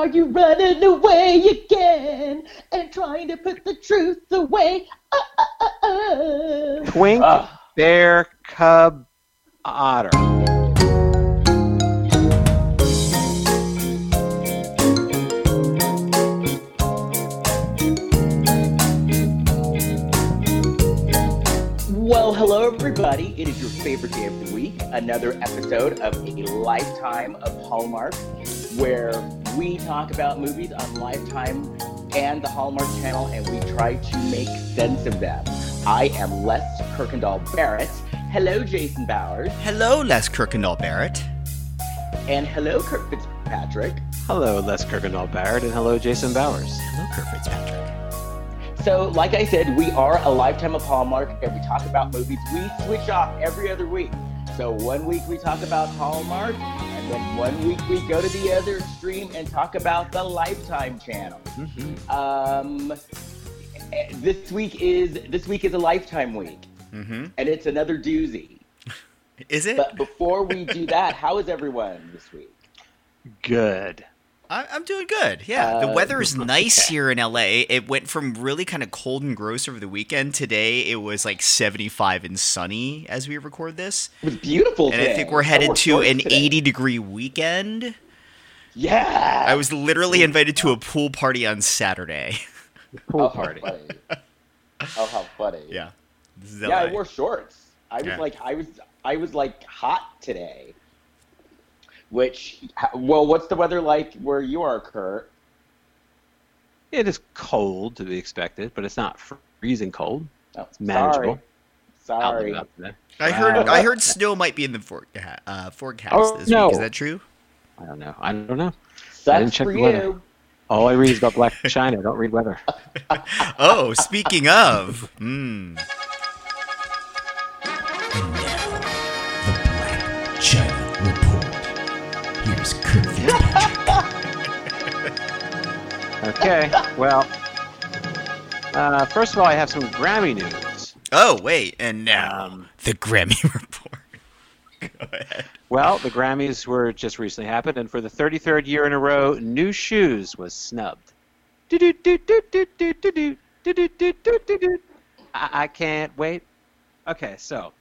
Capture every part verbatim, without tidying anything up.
you running away again and trying to put the truth away? Uh, uh, uh, uh. Twink, Uh. bear, cub, otter. Well, hello everybody. It is your favorite day of the week. Another episode of A Lifetime of Hallmark, where we talk about movies on Lifetime and the Hallmark Channel, and we try to make sense of them. I am Les Kirkendall Barrett. Hello, Jason Bowers. Hello, Les Kirkendall Barrett. And hello, Kirk Fitzpatrick. Hello, Les Kirkendall Barrett, and hello, Jason Bowers. Hello, Kirk Fitzpatrick. So, like I said, we are a Lifetime of Hallmark, and we talk about movies. We switch off every other week. So one week we talk about Hallmark, and then one week we go to the other extreme and talk about the Lifetime channel. Mm-hmm. Um, this week is this week is a Lifetime week, Mm-hmm. and it's another doozy. Is it? But before we do that, how is everyone this week? Good. I, I'm doing good. Yeah, the Uh, weather is nice here in L A. It went from really kind of cold and gross over the weekend. Today it was like seventy-five and sunny as we record this. It was beautiful And today. I think we're I headed wore to shorts an today. eighty degree weekend. Yeah. I was literally invited to a pool party on Saturday. Pool Oh, party. How funny. Oh, how funny. Yeah. This is Yeah, L A. I wore shorts. I was Yeah. like, I was, I was like hot today. Which, well, what's the weather like where you are, Kurt? It is cold to be expected, but it's not freezing cold. Oh, It's manageable. Sorry. I'll Sorry. live up to that. I heard Wow. I heard snow might be in the for, uh, forecast Oh, this no. week. Is that true? I don't know. I don't know. Sucks didn't check for the weather. you. All I read is about Black China. I don't read weather. Oh, speaking of. Hmm. And now, the Black China Report. Here's Kirk Fitzpatrick. Okay, well, uh, first of all, I have some Grammy news. Oh, wait. And now, Um, the Grammy report. Go ahead. Well, the Grammys were just recently happened, and for the thirty-third year in a row, New Shoes was snubbed. Do-do-do-do-do-do-do-do, do-do-do-do-do-do. I I can't wait. Okay, so.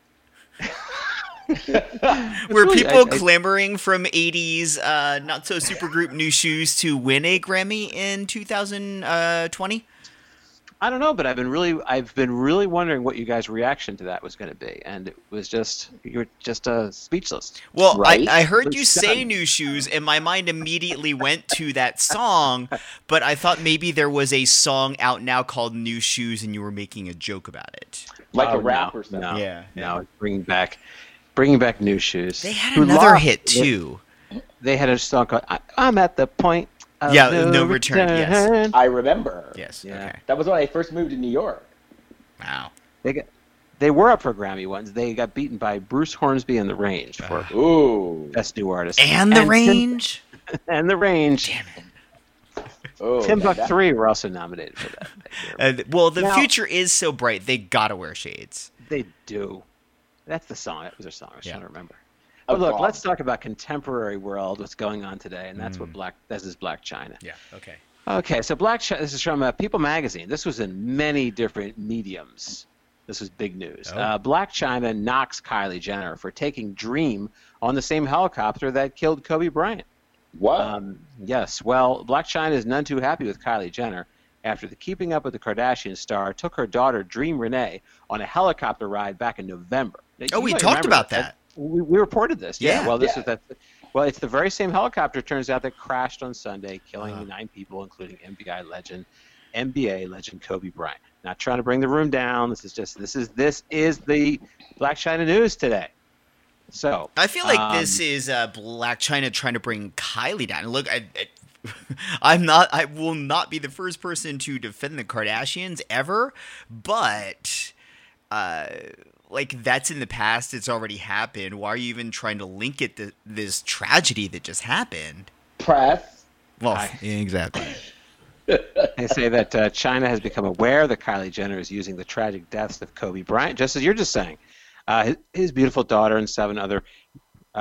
Were really- people I- I- clamoring from eighties uh, not so supergroup New Shoes to win a Grammy in two thousand twenty? I don't know, but I've been really, I've been really wondering what you guys' reaction to that was going to be, and it was just, you were just uh, speechless. Well, Right? I, I heard It's you say done. New Shoes, and my mind immediately went to that song, but I thought maybe there was a song out now called New Shoes, and you were making a joke about it. Like Oh, a rap no, or something. No, Yeah, no, it's bringing back, bringing back New Shoes. They had Who another lost- hit, too. They had a song called I, "I'm at the point of Yeah, no, No Return, yes. return." I remember. Yes, Yeah. okay. That was when I first moved to New York. Wow. They got, they were up for Grammy once. They got beaten by Bruce Hornsby and the Range for Ooh. best new artist. And The Tim- Range? and the Range. Damn it. Oh, Timbuk that- three were also nominated for that. that year. Uh, well, the Now- future is so bright, they gotta wear shades. They do. That's the song. That was their song. I was Yeah. trying to remember. Oh, But look, God. let's talk about contemporary world. What's going on today? And that's what Mm. Black. This is Black China. Yeah, okay. Okay, so Black China. This is from uh, People Magazine. This was in many different mediums. This was big news. Oh. Uh, Black China knocks Kylie Jenner for taking Dream on the same helicopter that killed Kobe Bryant. What? Um, yes, well, Black China is none too happy with Kylie Jenner after the Keeping Up with the Kardashians star took her daughter Dream Renee on a helicopter ride back in November. Now, Oh, you we might talked remember about this. that. We, we reported this. Yeah. Yeah. Well, this Yeah. is that. Well, it's the very same helicopter. It turns out that crashed on Sunday, killing Uh-huh. nine people, including N B A legend, N B A legend Kobe Bryant. Not trying to bring the room down. This is just this is this is the Black China news today. So I feel like um, this is uh, Black China trying to bring Kylie down. Look, I, I, I'm not. I will not be the first person to defend the Kardashians ever, but uh, like that's in the past. It's already happened. Why are you even trying to link it to this tragedy that just happened? Press. Well, I- exactly. They say that uh, China has become aware that Kylie Jenner is using the tragic deaths of Kobe Bryant, just as you're just saying, uh, his, his beautiful daughter and seven other uh,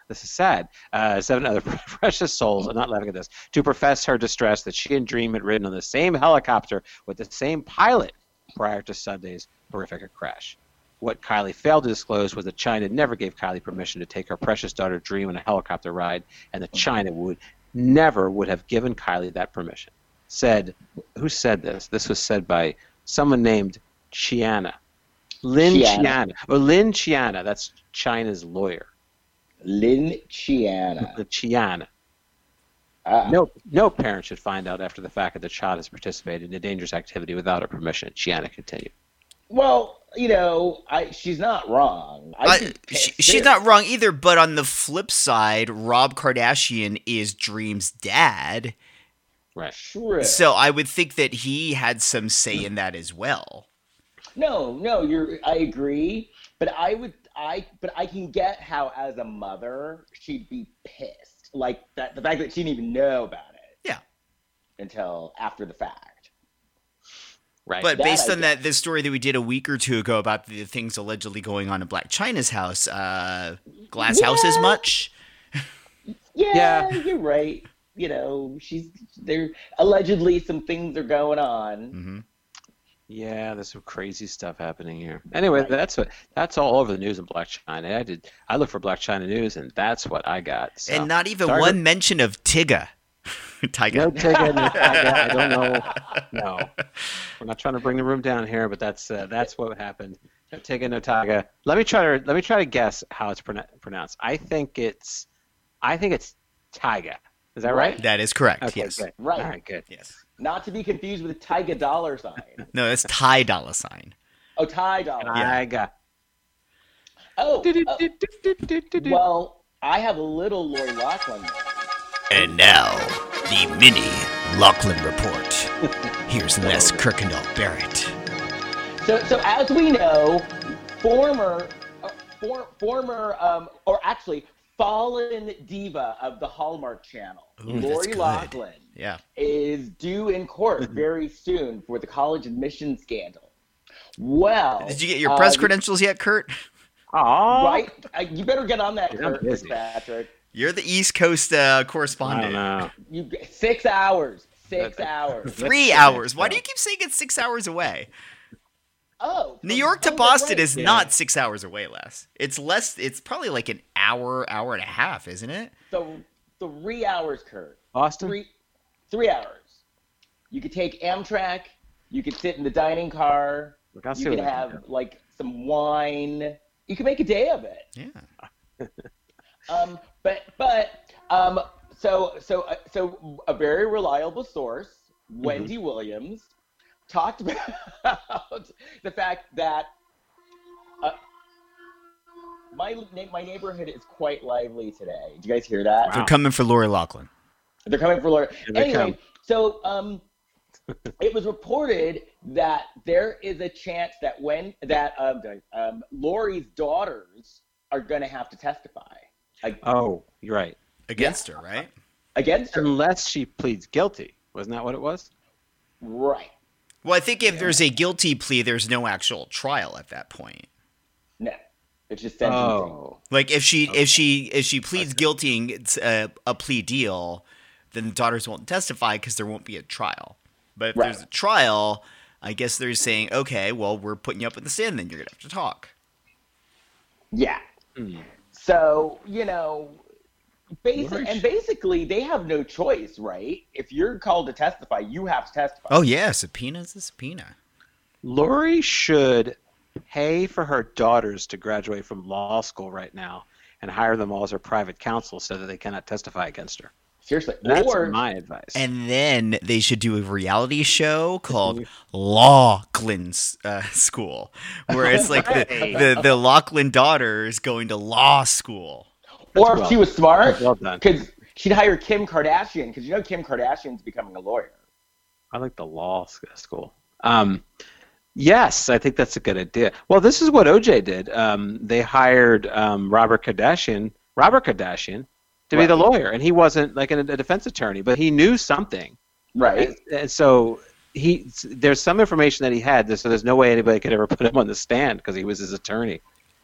this is sad. Uh, seven other precious souls, I'm not laughing at this, to profess her distress that she and Dream had ridden on the same helicopter with the same pilot prior to Sunday's horrific crash. What Kylie failed to disclose was that China never gave Kylie permission to take her precious daughter Dream on a helicopter ride, and that China would never would have given Kylie that permission. Said, who said this? This was said by someone named Chiana. Lin Chiana. Chiana. Or Lin Chiana. That's China's lawyer. Lin Chiana. The Chiana. Ah. No, no parent should find out after the fact that the child has participated in a dangerous activity without her permission. Chiana continued. Well, you know, I she's not wrong. I I, think she, it's she's fair. not wrong either, but on the flip side, Rob Kardashian is Dream's dad. Right. True. So I would think that he had some say in that as well. No, no, you're. I agree, but I would. I but I can get how, as a mother, she'd be pissed. Like that, the fact that she didn't even know about it Yeah. until after the fact. Right. But That based I on that, this story that we did a week or two ago about the things allegedly going on in Black China's house, uh, Glass Yeah. House as much? Yeah, Yeah. you're right. You know, she's there. Allegedly, some things are going on. Mm-hmm. Yeah, there's some crazy stuff happening here. Anyway, Right. that's what that's all over the news in Black China. I did. I looked for Black China news, and that's what I got. So. And not even Sorry one to- mention of Tigga. Tyga. No Tigga, no Tyga. I don't know. No, we're not trying to bring the room down here, but that's uh, that's what happened. No Tigga, no Tyga. Let me try to let me try to guess how it's pronou- pronounced. I think it's I think it's Tyga. Is that right? That is correct, Okay, yes. good. Right. All right, good. Yes. Not to be confused with the Tyga dollar sign. No, that's Ty Dolla Sign. Oh, Ty dollar. Tyga. Oh, uh, well, I have a little Lori Loughlin. And now, the mini Lachlan Report. Here's Les Kirkendall Barrett. So, so as we know, former, uh, for, former, um, or actually fallen diva of the Hallmark Channel, Ooh, that's Lori good. Loughlin, Yeah. is due in court very soon for the college admission scandal. Well, Did you get your press uh, credentials yet, Kurt? Aw. Right? Uh, you better get on that, I'm Kurt busy. Patrick. You're the East Coast uh, I don't correspondent. know. You six hours. Six hours. Three hours. Why do you keep saying it's six hours away? Oh, New from- York to oh, Boston right. is Yeah. not six hours away, Les. It's less. It's probably like an hour, hour and a half, isn't it? So three hours, Kurt. Boston? Three, three hours. You could take Amtrak. You could sit in the dining car. Look, I'll see You could what I can have do. like some wine. You could make a day of it. Yeah. Um, but but um, so so uh, so a very reliable source, Wendy Williams, talked about the fact that uh, my na- my neighborhood is quite lively today. Did you guys hear that? They're coming for Lori Loughlin. They're coming for Laura. Here they Anyway, come. so um, it was reported that there is a chance that when that um, um Lori's daughters are going to have to testify ag- Oh, you're right. Against her, right? against her. Unless she pleads guilty. Wasn't that what it was? Right. Well, I think if there's a guilty plea, there's no actual trial at that point. No. It's just sentencing. Oh. Like if she if she if she pleads guilty and it's a, a plea deal, then the daughters won't testify because there won't be a trial. But if Right. there's a trial, I guess they're saying, okay, well, we're putting you up in the stand, then you're gonna have to talk. Yeah. Hmm. So, you know, basic, Lori and sh- basically they have no choice, right? If you're called to testify, you have to testify. Oh yeah, subpoena's a subpoena. Lori should pay for her daughters to graduate from law school right now and hire them all as her private counsel so that they cannot testify against her. Seriously. That's or, my advice. And then they should do a reality show called Lachlan's uh, School, where it's like the, the, the Lachlan daughters going to law school. or if well- she was smart, that's well done. because she'd hire Kim Kardashian, because you know Kim Kardashian's becoming a lawyer. I like the law s- school. Um, yes, I think that's a good idea. Well, this is what O J did. Um, they hired um, Robert Kardashian, Robert Kardashian, to be Right. the lawyer, and he wasn't like a, a defense attorney, but he knew something. Right. And, and so he, there's some information that he had, so there's no way anybody could ever put him on the stand because he was his attorney.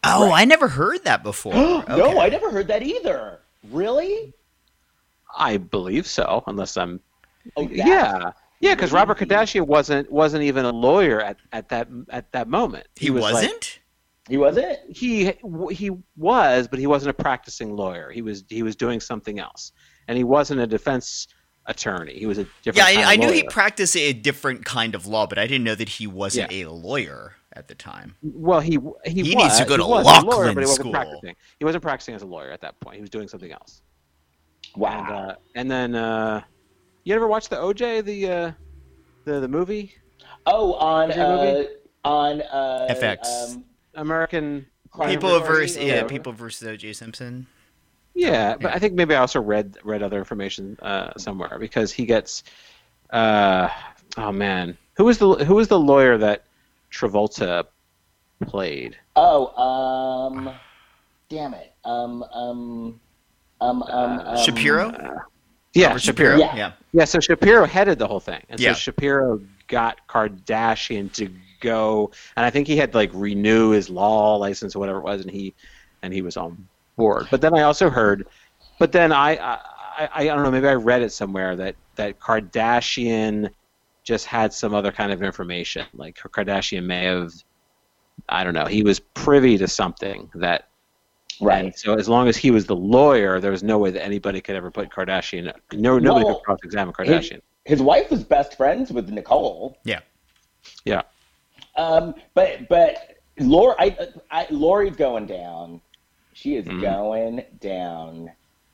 Oh, Right. I never heard that before. No, Okay. I never heard that either. Really? I believe so, unless I'm. Oh, that's yeah, yeah, because Robert crazy. Kardashian wasn't wasn't even a lawyer at, at that at that moment. He, was like- wasn't? He wasn't? he he was, but he wasn't a practicing lawyer. He was he was doing something else, and he wasn't a defense attorney. He was a different. Yeah, kind I, of I knew he lawyer. practiced a different kind of law, but I didn't know that he wasn't Yeah. a lawyer at the time. Well, he he, He was, needs to go to he was a lawyer, Laughlin but he wasn't School. practicing. He wasn't practicing as a lawyer at that point. He was doing something else. Wow. And, uh, and then uh, you ever watch the O J the uh, the the movie oh, on Is there a uh, movie? on uh, F X. Um, American? Crime People Reporting? versus yeah, Yeah. people versus O J Simpson. Yeah, but Yeah. I think maybe I also read read other information uh, somewhere because he gets. Uh, oh man, who was the who was the lawyer that Travolta played? Oh, um, damn it. Um, um, um, um, um Shapiro? Yeah, Robert Shapiro. Yeah. Yeah. Yeah, so Shapiro headed the whole thing, and Yeah. so Shapiro got Kardashian to go, and I think he had to like renew his law license or whatever it was, and he and he was on board. But then I also heard, but then I I, I, I don't know, maybe I read it somewhere that that Kardashian just had some other kind of information, like Kardashian may have, I don't know, he was privy to something that. Right. And so as long as he was the lawyer, there was no way that anybody could ever put Kardashian. No, nobody Well, could cross-examine His, Kardashian. his wife was best friends with Nicole. Yeah. Yeah. Um, but but Lori, I, I, Lori's going down. She is Mhm. going down.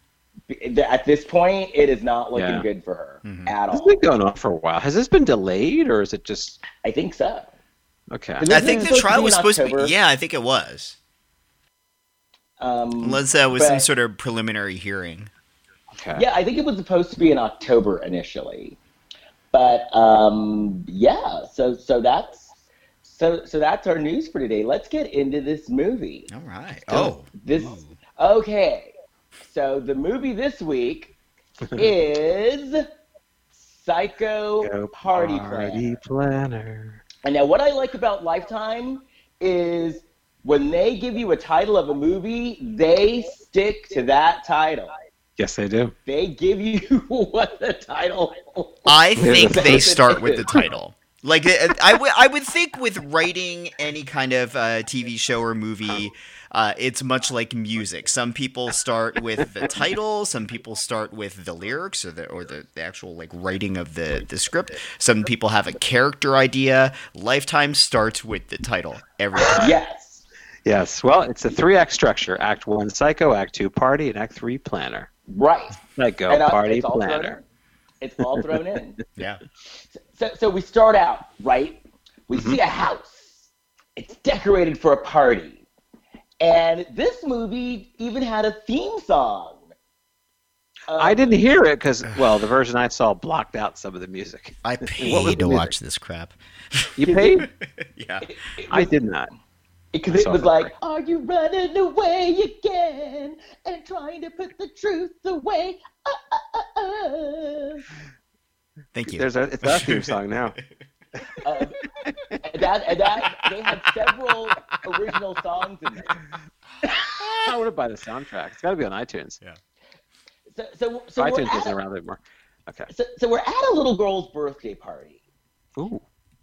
At this point, it is not looking Yeah. good for her Mhm. at This has all. been going on for a while. Has this been delayed, or is it just I think so. okay? Is I Isn't think it the supposed to trial be was in supposed to October? be. Yeah, I think it was. Um, Unless that was some but- sort of preliminary hearing. Okay. Yeah, I think it was supposed to be in October initially, but um, yeah. So so that's so so that's our news for today. Let's get into this movie. All right. go. Oh. This Ooh. okay. So the movie this week is Psycho Go Party, Party Planner. Planner. And now, what I like about Lifetime is when they give you a title of a movie, they stick to that title. Yes, they do. They give you what the title. I think There's a- they start with the title. Like uh, I would, I would think with writing any kind of uh, T V show or movie, uh, it's much like music. Some people start with the title. Some people start with the lyrics or the or the, the actual like writing of the the script. Some people have a character idea. Lifetime starts with the title every time. Yes. Yes. Well, it's a three-act structure: Act One, Psycho; Act Two, Party; and Act Three, Planner. Right. Psycho And, uh, Party it's all thrown Planner. in. It's all thrown in. Yeah. So, so we start out, right? We Mhm. see a house. It's decorated for a party. And this movie even had a theme song. Um, I didn't hear it because, well, the version I saw blocked out some of the music. I What was paid the to music? watch this crap. You paid? Yeah. It, it I was, did not. Because I it saw was it. like, are you running away again and trying to put the truth away? Uh, uh, uh, uh. Thank you. There's a, it's our theme song now. Um, and that, and that, they had several original songs in there. I want to buy the soundtrack. It's got to be on iTunes. So, so, so, we're iTunes at isn't a, around anymore. Okay. so, so we're at a little girl's birthday party. Ooh.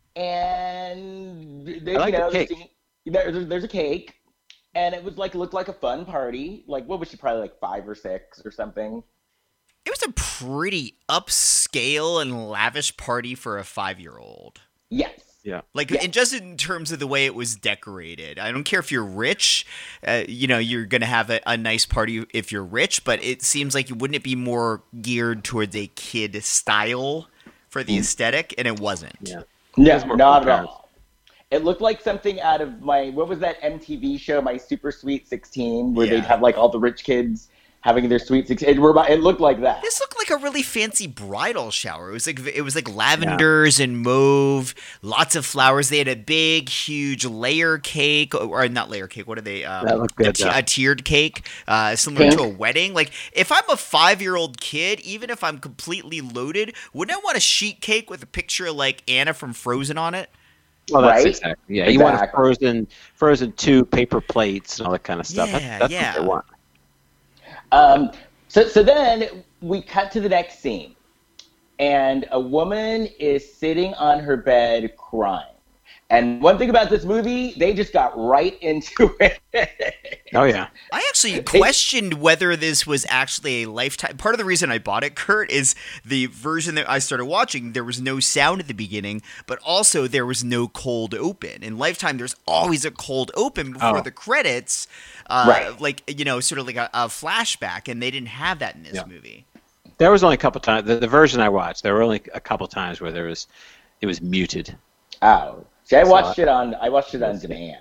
And they, I like you the know, cake. singing- there, there- there's a cake, and it was like it looked like a fun party. Like what was she, probably like five or six or something? It was a pretty upscale and lavish party for a five-year-old. Yes. Yeah. Like, Yeah. and just in terms of the way it was decorated. I don't care if you're rich, uh, you know, you're going to have a, a nice party if you're rich, but it seems like wouldn't it be more geared towards a kid style for the aesthetic? And it wasn't. Yeah. No, It was more not for at parents. all. It looked like something out of my what was that M T V show, My Super Sweet sixteen, where Yeah. they'd have like all the rich kids having their sweet sixteen. It, were about- it looked like that. This looked like a really fancy bridal shower. It was like it was like lavenders and mauve, lots of flowers. They had a big, huge layer cake, or not layer cake. What are they? Um, That looked good, a, ti- though. a tiered cake, uh, similar Pink. to a wedding. Like if I'm a five-year-old kid, even if I'm completely loaded, wouldn't I want a sheet cake with a picture of like Anna from Frozen on it? Well, that's right? exactly. Yeah, you want Exactly. frozen, frozen two paper plates and all that kind of stuff. Yeah, that's that's yeah. what they want. Um, so, so then we cut to the next scene, and a woman is sitting on her bed crying. And one thing about this movie, they just got right into it. Oh yeah. I actually questioned whether this was actually a Lifetime. Part of the reason I bought it, Kurt, is the version that I started watching, there was no sound at the beginning, but also there was no cold open. In Lifetime, there's always a cold open before Oh. the credits, uh, Right. like, you know, sort of like a, a flashback, and they didn't have that in this Yeah. movie. There was only a couple times. The, the version I watched, there were only a couple times where there was, it was muted. Oh, see, I So watched I- it on. I watched it on demand.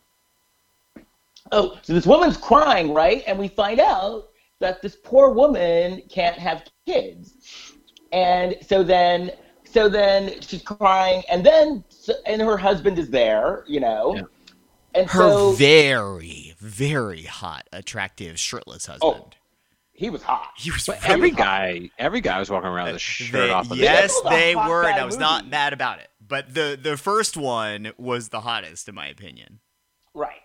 Oh, so this woman's crying, right? And we find out that this poor woman can't have kids, and so then, so then she's crying, and then, so, and her husband is there, you know, Yeah. and Her so very, very hot, attractive, shirtless husband. he was hot. He was But very every hot. guy, every guy was walking around with a shirt They- off. Of yes, This was a they hot were, and guy I was not movie. mad about it. But the the first one was the hottest, in my opinion. Right.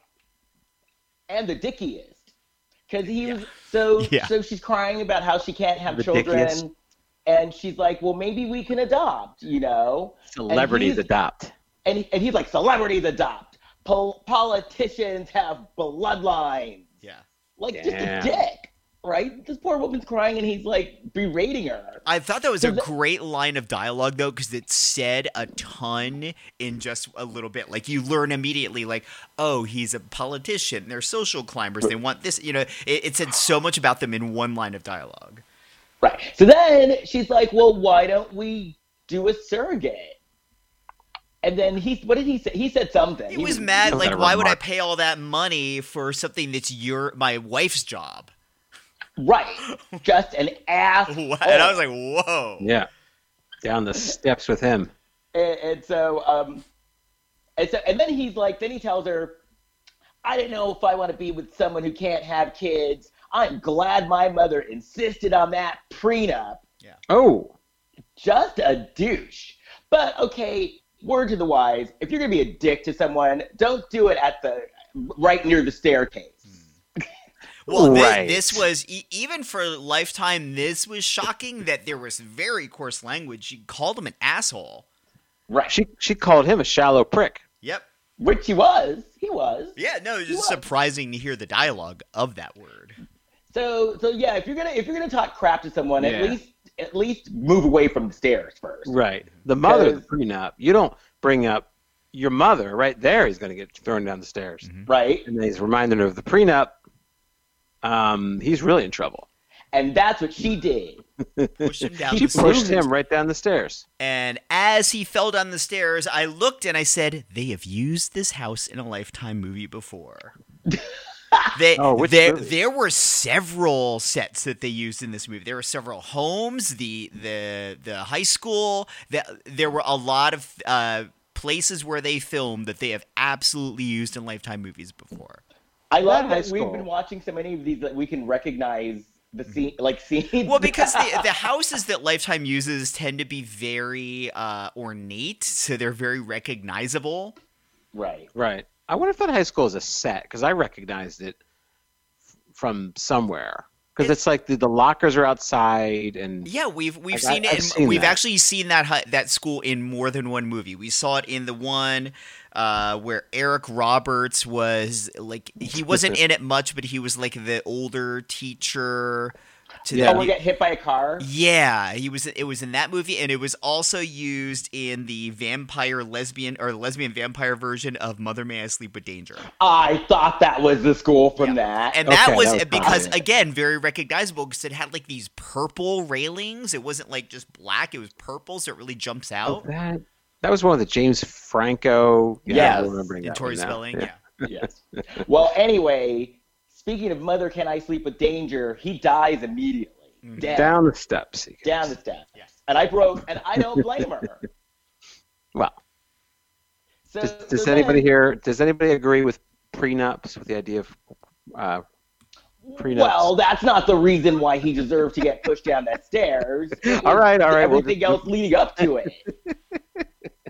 And the dickiest. Because he was so Yeah. so she's crying about how she can't have The children. dickiest. And she's like, well, maybe we can adopt, you know? Celebrities he's- adopt. And, he, and he's like, celebrities adopt. Pol- politicians have bloodlines. Yeah. Like, just a Damn. dick, right? This poor woman's crying, and he's like berating her. I thought that was So a the- great line of dialogue, though, because it said a ton in just a little bit. Like, you learn immediately, like, oh, he's a politician. They're social climbers. They want this. You know, it, it said so much about them in one line of dialogue. Right. So then she's like, well, why don't we do a surrogate? And then he, what did he say? He said something. He was mad, Some like, kind of why would I remark. pay all that money for something that's your my wife's job? Right. Just an ass. And I was like, whoa. Yeah. Down the steps with him. and, and so, um, and so, and then he's like, then he tells her, I don't know if I want to be with someone who can't have kids. I'm glad my mother insisted on that prenup. Oh. Just a douche. But okay, word to the wise, if you're going to be a dick to someone, don't do it at the, right near the staircase. Well, thi- Right. this was e- even for Lifetime. This was shocking that there was very coarse language. She called him an asshole. Right. She she called him a shallow prick. Yep. Which he was. He was. Yeah. No, it's He just was. surprising to hear the dialogue of that word. So, so yeah, if you're gonna if you're gonna talk crap to someone, at Yeah. least at least move away from the stairs first. Right. The mother of the Because- prenup. You don't bring up your mother right there. He's going to get thrown down the stairs. Right. And then he's reminding her of the prenup. Um, he's really in trouble. And that's what she did. Pushed him down She the pushed stairs. him right down the stairs. And as he fell down the stairs, I looked and I said, "They have used this house in a Lifetime movie before." They, Oh, which there, movie? there were several sets that they used in this movie. There were several homes, the the the high school. The, there were a lot of uh, places where they filmed that they have absolutely used in Lifetime movies before. I love high that we've school. been watching so many of these that we can recognize the scene, like scenes. Well, because the the houses that Lifetime uses tend to be very uh, ornate, so they're very recognizable. right. Right. I wonder if that high school is a set because I recognized it f- from somewhere. Because it's like the, the lockers are outside and Yeah, we've we've I've- seen I've it. In, seen we've that. actually seen that hu- that school in more than one movie. We saw it in the one uh, where Eric Roberts was like he wasn't in it much, but he was like the older teacher. To Yeah. Oh, the, we get hit by a car. yeah, he was. It was in that movie, and it was also used in the vampire lesbian or the lesbian vampire version of Mother May I Sleep with Danger. I thought that was the school from that. And that Okay, was, that was because probably it. again, very recognizable because it had like these purple railings. It wasn't like just black; it was purple, so it really jumps Oh, out. that that was one of the James Franco. Yeah, Yes. I'm remembering And that Tori one now. Spelling, yeah. Yes. Well, anyway, speaking of Mother Can I Sleep with Danger, he dies immediately. Dead. Down the steps. he goes. Down the steps. Yes. And I broke, and I don't blame her. Well, So, does, does so anybody then- here? Does anybody agree with prenups? With the idea of uh, prenups? Well, that's not the reason why he deserved to get pushed down that stairs. It All was right, all right, we'll Everything just- else leading up to it.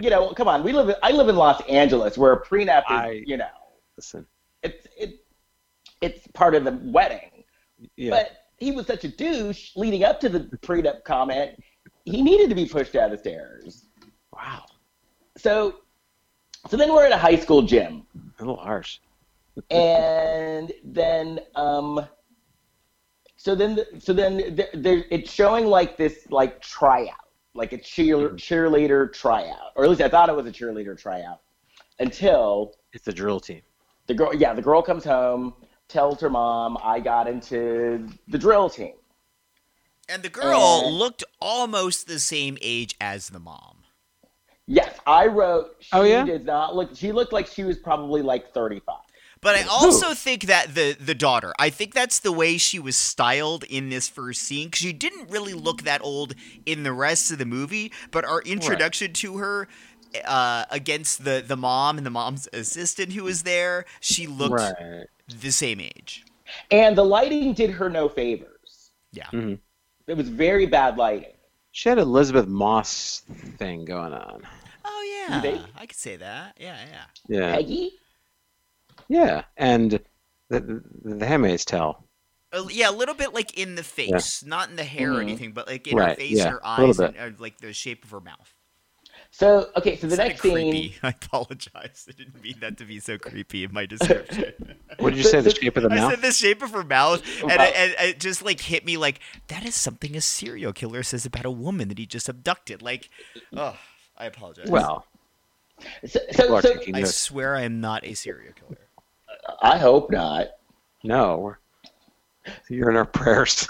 you know, come on. We live. In, I live in Los Angeles, where a prenup is, I- you know, Listen. it's it, it's part of the wedding. Yeah. But he was such a douche leading up to the prenup comment. He needed to be pushed down the stairs. Wow. So, so then we're at a high school gym, A little harsh. and then um, so then the, so then there, there, it's showing like this like tryout, like a cheer, cheerleader tryout, or at least I thought it was a cheerleader tryout, until It's the drill team. the girl, yeah, the girl comes home, tells her mom, I got into the drill team. And the girl Uh, looked almost the same age as the mom. Yes, I wrote. She Oh, yeah? did not look. She looked like she was probably like thirty-five. But I also think that the the daughter, I think that's the way she was styled in this first scene, because she didn't really look that old in the rest of the movie, but our introduction to her uh, against the, the mom and the mom's assistant who was there, she looked Right. the same age. And the lighting did her no favors. Yeah. Mhm. It was very bad lighting. She had Elizabeth Moss thing going on. Oh, yeah. They- I could say that. Yeah, yeah. Yeah. Peggy? Yeah. And the, the, the Handmaid's Tale. Uh, yeah, a little bit like in the face, not in the hair or Mhm. anything, but like in her Right, face yeah, and her a little eyes bit. and uh, like the shape of her mouth. So, okay, so the Sounded next scene. creepy. I apologize. I didn't mean that to be so creepy in my description. What did you say? The shape of the I mouth? said the shape of her mouth, and, Wow. it, and it just like hit me like that is something a serial killer says about a woman that he just abducted. Like, oh, I apologize. Well, So, people so, are so taking I notes. swear I am not a serial killer. I hope not. No, we're, you're in our prayers.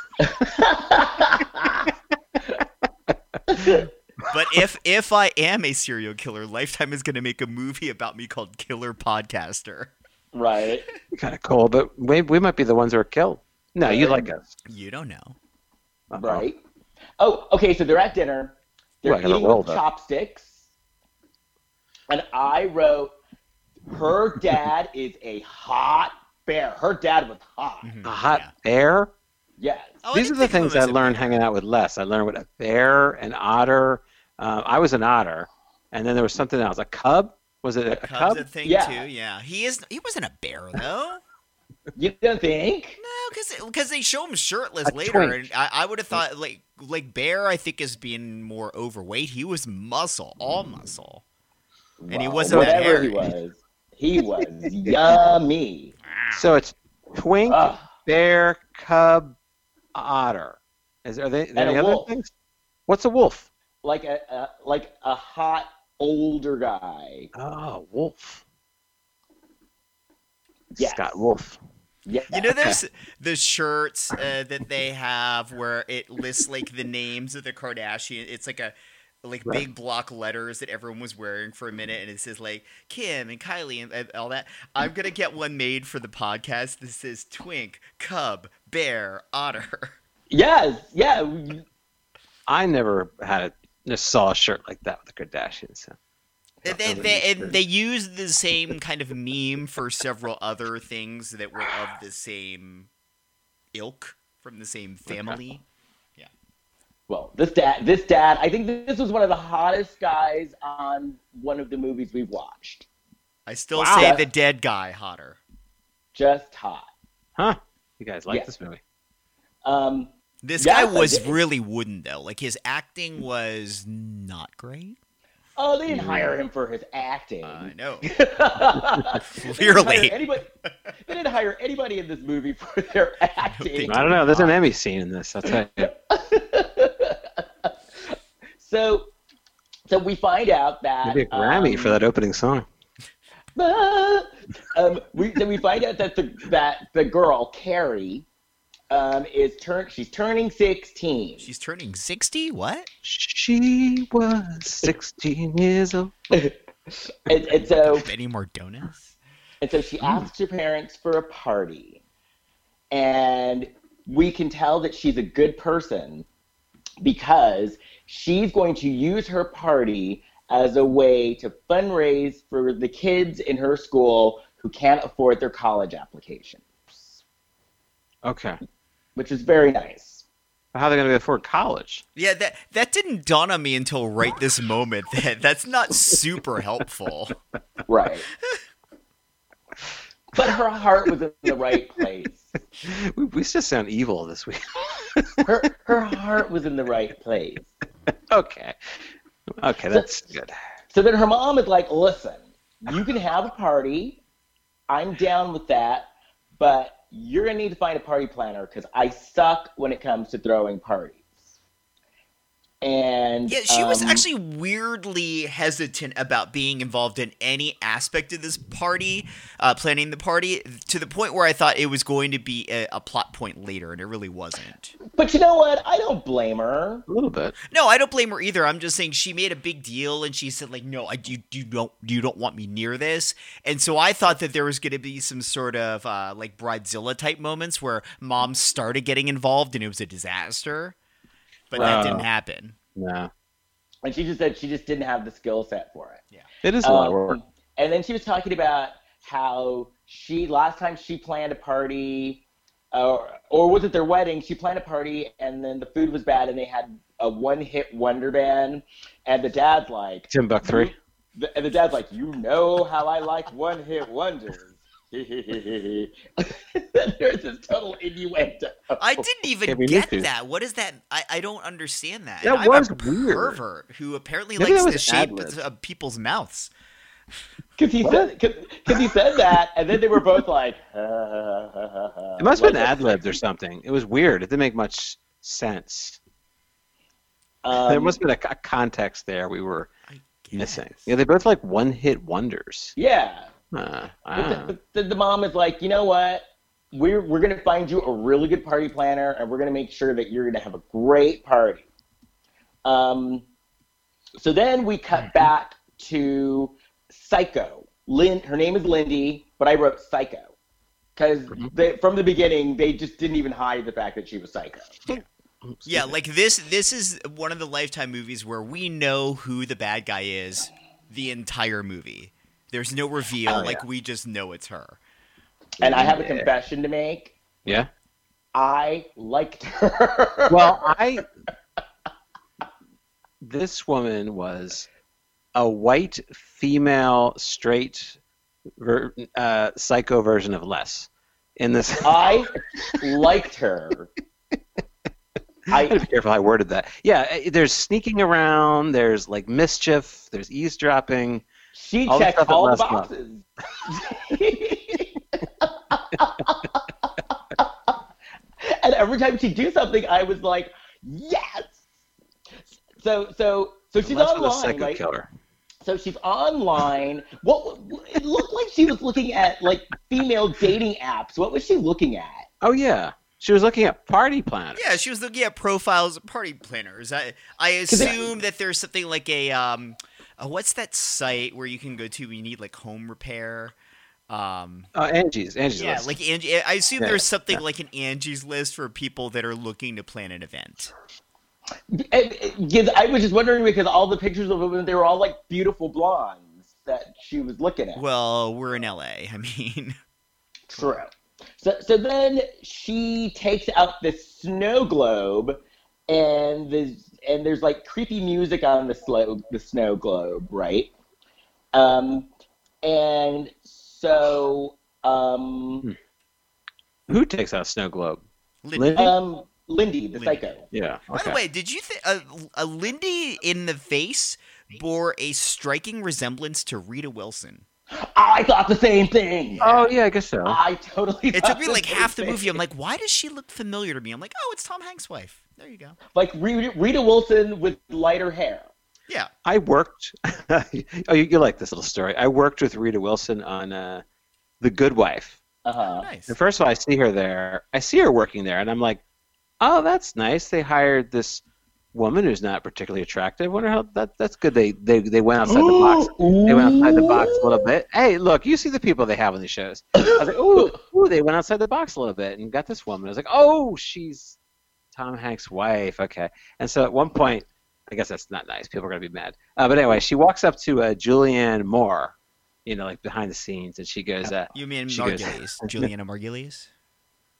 But if if I am a serial killer, Lifetime is going to make a movie about me called Killer Podcaster. Right. Kind of cool, but we, we might be the ones who are killed. No, you like us. You don't know. Uh-oh. Right. Oh, okay, so they're at dinner. They're Well, I gotta eating roll with that. chopsticks. And I wrote, her dad is a hot bear. Her dad was hot. Mhm. A hot Yeah. bear? Yes. Oh, I These are didn't the think of things him I as a learned bear. hanging out with Les. I learned what a bear, an otter. Uh, I was an otter, and then there was something else. A cub? Was it a, a Cub's cub? a thing Yeah. too. Yeah, he is. He wasn't a bear though. You don't think? No, because they show him shirtless A later, twink. and I, I would have thought like like Bear. I think is being more overweight. He was muscle, all muscle. And he Well, wasn't that whatever he hairy. was. He was yummy. So it's twink, Ugh. bear, cub, otter. Is are they are there And any a other wolf. things? What's a wolf? Like a, a like a hot older guy. Oh, wolf. Yes. Scott Wolf. Yeah. You know, there's the shirts uh, that they have where it lists like the names of the Kardashian. It's like a like Right. big block letters that everyone was wearing for a minute, and it says like Kim and Kylie and, and all that. I'm gonna get one made for the podcast that says Twink, Cub, Bear, Otter. Yes. Yeah. we- I never had a just saw a shirt like that with the Kardashians. So. And they, they, and they used the same kind of meme for several other things that were of the same ilk, from the same family. Well, this dad, this dad, I think this was one of the hottest guys on one of the movies we've watched. I still Wow. say the dead guy hotter. Just hot. Huh? You guys like Yeah. this movie? Um, This Yeah, guy was I did. really wooden, though. Like, his acting was not great. oh, they didn't hire him for his acting. I know. They didn't hire Clearly. anybody, they didn't hire anybody in this movie for their acting. I don't know. There's an Emmy scene in this. I'll tell you. so, so we find out that Maybe a Grammy um, for that opening song. um, we, so we find out that the that the girl Carrie um, is turn she's turning sixteen. She's turning sixty? What? She was sixteen years old. and, and so Benny Mardones? and so she asks her parents for a party, and we can tell that she's a good person because she's going to use her party as a way to fundraise for the kids in her school who can't afford their college applications, Okay. which is very nice. How are they going to afford college? Yeah, that that didn't dawn on me until right this moment. That that's not super helpful. Right. But her heart was in the right place. We, we just sound evil this week. Her her heart was in the right place. Okay. Okay, that's so, good. So then her mom is like, listen, you can have a party. I'm down with that. But you're going to need to find a party planner because I suck when it comes to throwing parties. And yeah, she was um, actually weirdly hesitant about being involved in any aspect of this party, uh, planning the party, to the point where I thought it was going to be a, a plot point later, and it really wasn't. But you know what? I don't blame her. A little bit. No, I don't blame her either. I'm just saying she made a big deal, and she said, like, no, I, you, you, don't, you don't want me near this. And so I thought that there was going to be some sort of, uh, like, Bridezilla-type moments where mom started getting involved, and it was a disaster. But that Uh, didn't happen. No. And she just said she just didn't have the skill set for it. Yeah. It is a lot of work. Um, and then she was talking about how she, last time she planned a party, uh, or was it their wedding, she planned a party and then the food was bad and they had a one-hit wonder band. And the dad's like... Timbuk three. The, and the dad's like, you know how I like one-hit wonders. There's this total innuendo. I didn't even Yeah, we get need to. that. What is that? I, I don't understand that. That I'm was a weird. pervert who apparently Maybe likes that the was shape ad-lib. of people's mouths. Because he said, because he said that, and then they were both like, uh, It must have been like- ad-libbed or something. It was weird. It didn't make much sense. Um, there must have been a, a context there we were I missing. guess. Yeah, they both like one-hit wonders. Yeah. Uh, But, ah. the, but the, the mom is like, you know what? We're we're gonna find you a really good party planner, and we're gonna make sure that you're gonna have a great party. Um, so then we cut back to Psycho. Lynn, her name is Lindy, but I wrote Psycho because from the beginning they just didn't even hide the fact that she was Psycho. Yeah, like this this is one of the Lifetime movies where we know who the bad guy is the entire movie. There's no reveal, Oh, yeah. like we just know it's her. And I have a Yeah. confession to make. Yeah. I liked her. Well, I. This woman was a white female straight ver, uh, psycho version of Les. In this, I liked her. I gotta I be careful how I worded that. Yeah, eh, there's sneaking around. There's like mischief. There's eavesdropping. she all the checked stuff that all the Les loved. boxes. And every time she'd do something, I was like, yes. So so so she's Les was a online, psycho right? killer. So she's online. What it looked like she was looking at like female dating apps. What was she looking at? Oh yeah, she was looking at party planners. Yeah, she was looking at profiles of party planners. I I assume that there's something like a um, uh, what's that site where you can go to when you need like home repair? Um, Oh, Angie's. Angie's yeah, list. like Angie. I assume Yeah, there's something yeah. like an Angie's List for people that are looking to plan an event. And, and, yeah, I was just wondering because all the pictures of women, they were all like beautiful blondes that she was looking at. Well, we're in L A. I mean, True. So, so then she takes out this snow globe, and there's and there's like creepy music on the slow the snow globe, right? Um, and so um, Who takes out Snow Globe? Lindy. Lindy? um, Lindy, the Lindy. psycho. Yeah. By Okay. the way, did you think uh, a Lindy in the face bore a striking resemblance to Rita Wilson? I thought the same thing. Oh yeah, I guess so. I totally. It thought took me like same half the thing. movie. I'm like, why does she look familiar to me? I'm like, oh, it's Tom Hanks' wife. There you go. like Rita, Rita Wilson with lighter hair. Yeah. I worked. oh, you, you like this little story? I worked with Rita Wilson on uh, The Good Wife. Uh huh. Nice. And first of all, I see her there. I see her working there, and I'm like, "Oh, that's nice. They hired this woman who's not particularly attractive. Wonder how that that's good. They they they went outside the box. They went outside the box a little bit. Hey, look, you see the people they have on these shows. I was like, ooh, ooh, they went outside the box a little bit and got this woman. I was like, oh, she's Tom Hanks' wife. Okay. And so at one point, I guess that's not nice. People are gonna be mad. Uh, but anyway, she walks up to uh, Julianne Moore, you know, like behind the scenes, and she goes, uh, You mean She goes- Margulies? Juliana Margulies?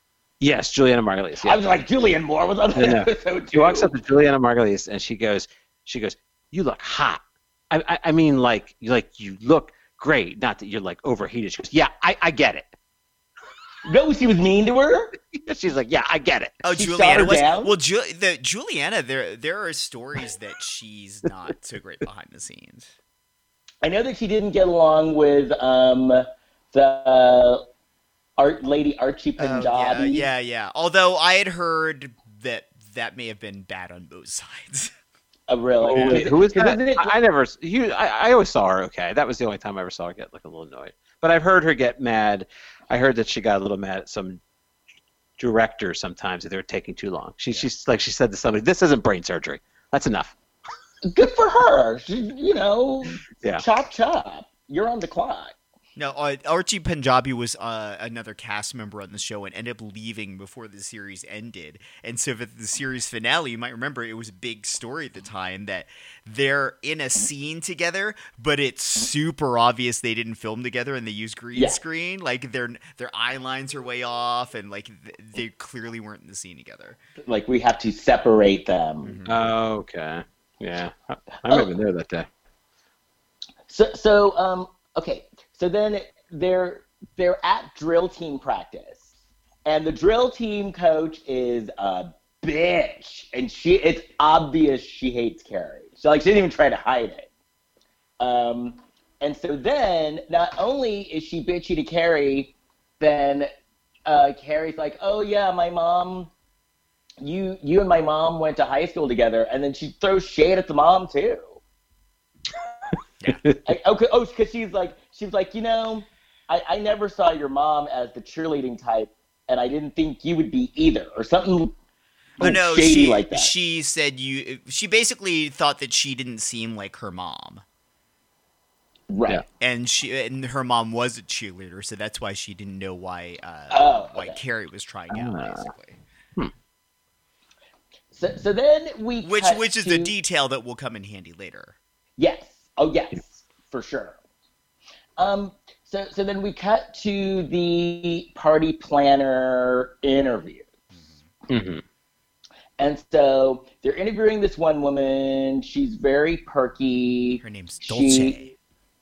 Yes, Juliana Margulies. Yeah. I was like, Julianne Moore was on that No, no. episode She too. walks up to Juliana Margulies and she goes, she goes, "You look hot." I, I, I mean, like, you like you look great. Not that you're like overheated. She goes, "Yeah, I, I get it." No, she was mean to her. She's like, "Yeah, I get it." Oh, She shot Juliana her was down? well. Ju- the Juliana, there there are stories that she's not so great behind the scenes. I know that she didn't get along with um, the art lady Archie Oh, Punjabi. yeah, yeah, yeah. Although I had heard that that may have been bad on both sides. Oh, really? Oh, wait, who is Because that? isn't it- I, I never. You, I, I always saw her okay. That was the only time I ever saw her get like a little annoyed. But I've heard her get mad. I heard that she got a little mad at some director sometimes that they were taking too long. She, she's like she said to somebody, "This isn't brain surgery. That's enough." Good for her. She, you know, Yeah. chop chop. You're on the clock. No, uh, Archie Punjabi was uh, another cast member on the show and ended up leaving before the series ended. And so for the series finale, you might remember it was a big story at the time that they're in a scene together, but it's super obvious they didn't film together and they used green Yeah. screen. Like their their eye lines are way off, and like th- they clearly weren't in the scene together. Like we have to separate them. Mm-hmm. Oh, okay. Yeah, I, I might have been there that day. So, so um, okay. So then they're they're at drill team practice, and the drill team coach is a bitch, and she it's obvious she hates Carrie. So like she didn't even try to hide it. Um, and so then not only is she bitchy to Carrie, then uh, Carrie's like, "Oh yeah, my mom, you you and my mom went to high school together," and then she throws shade at the mom too. I, okay, oh, because she's like, she was like, you know, I, I never saw your mom as the cheerleading type, and I didn't think you would be either, or something Oh no, shady she like that. she said you. She basically thought that she didn't seem like her mom. right. Yeah. And she and her mom was a cheerleader, so that's why she didn't know why uh, Oh, why okay. Carrie was trying out, Ah. basically. So, so then we Which cut which is to, a detail that will come in handy later. yes, oh yes, for sure. Um, so so then we cut to the party planner interview. Mm-hmm. And so they're interviewing this one woman. She's very perky. Her name's She-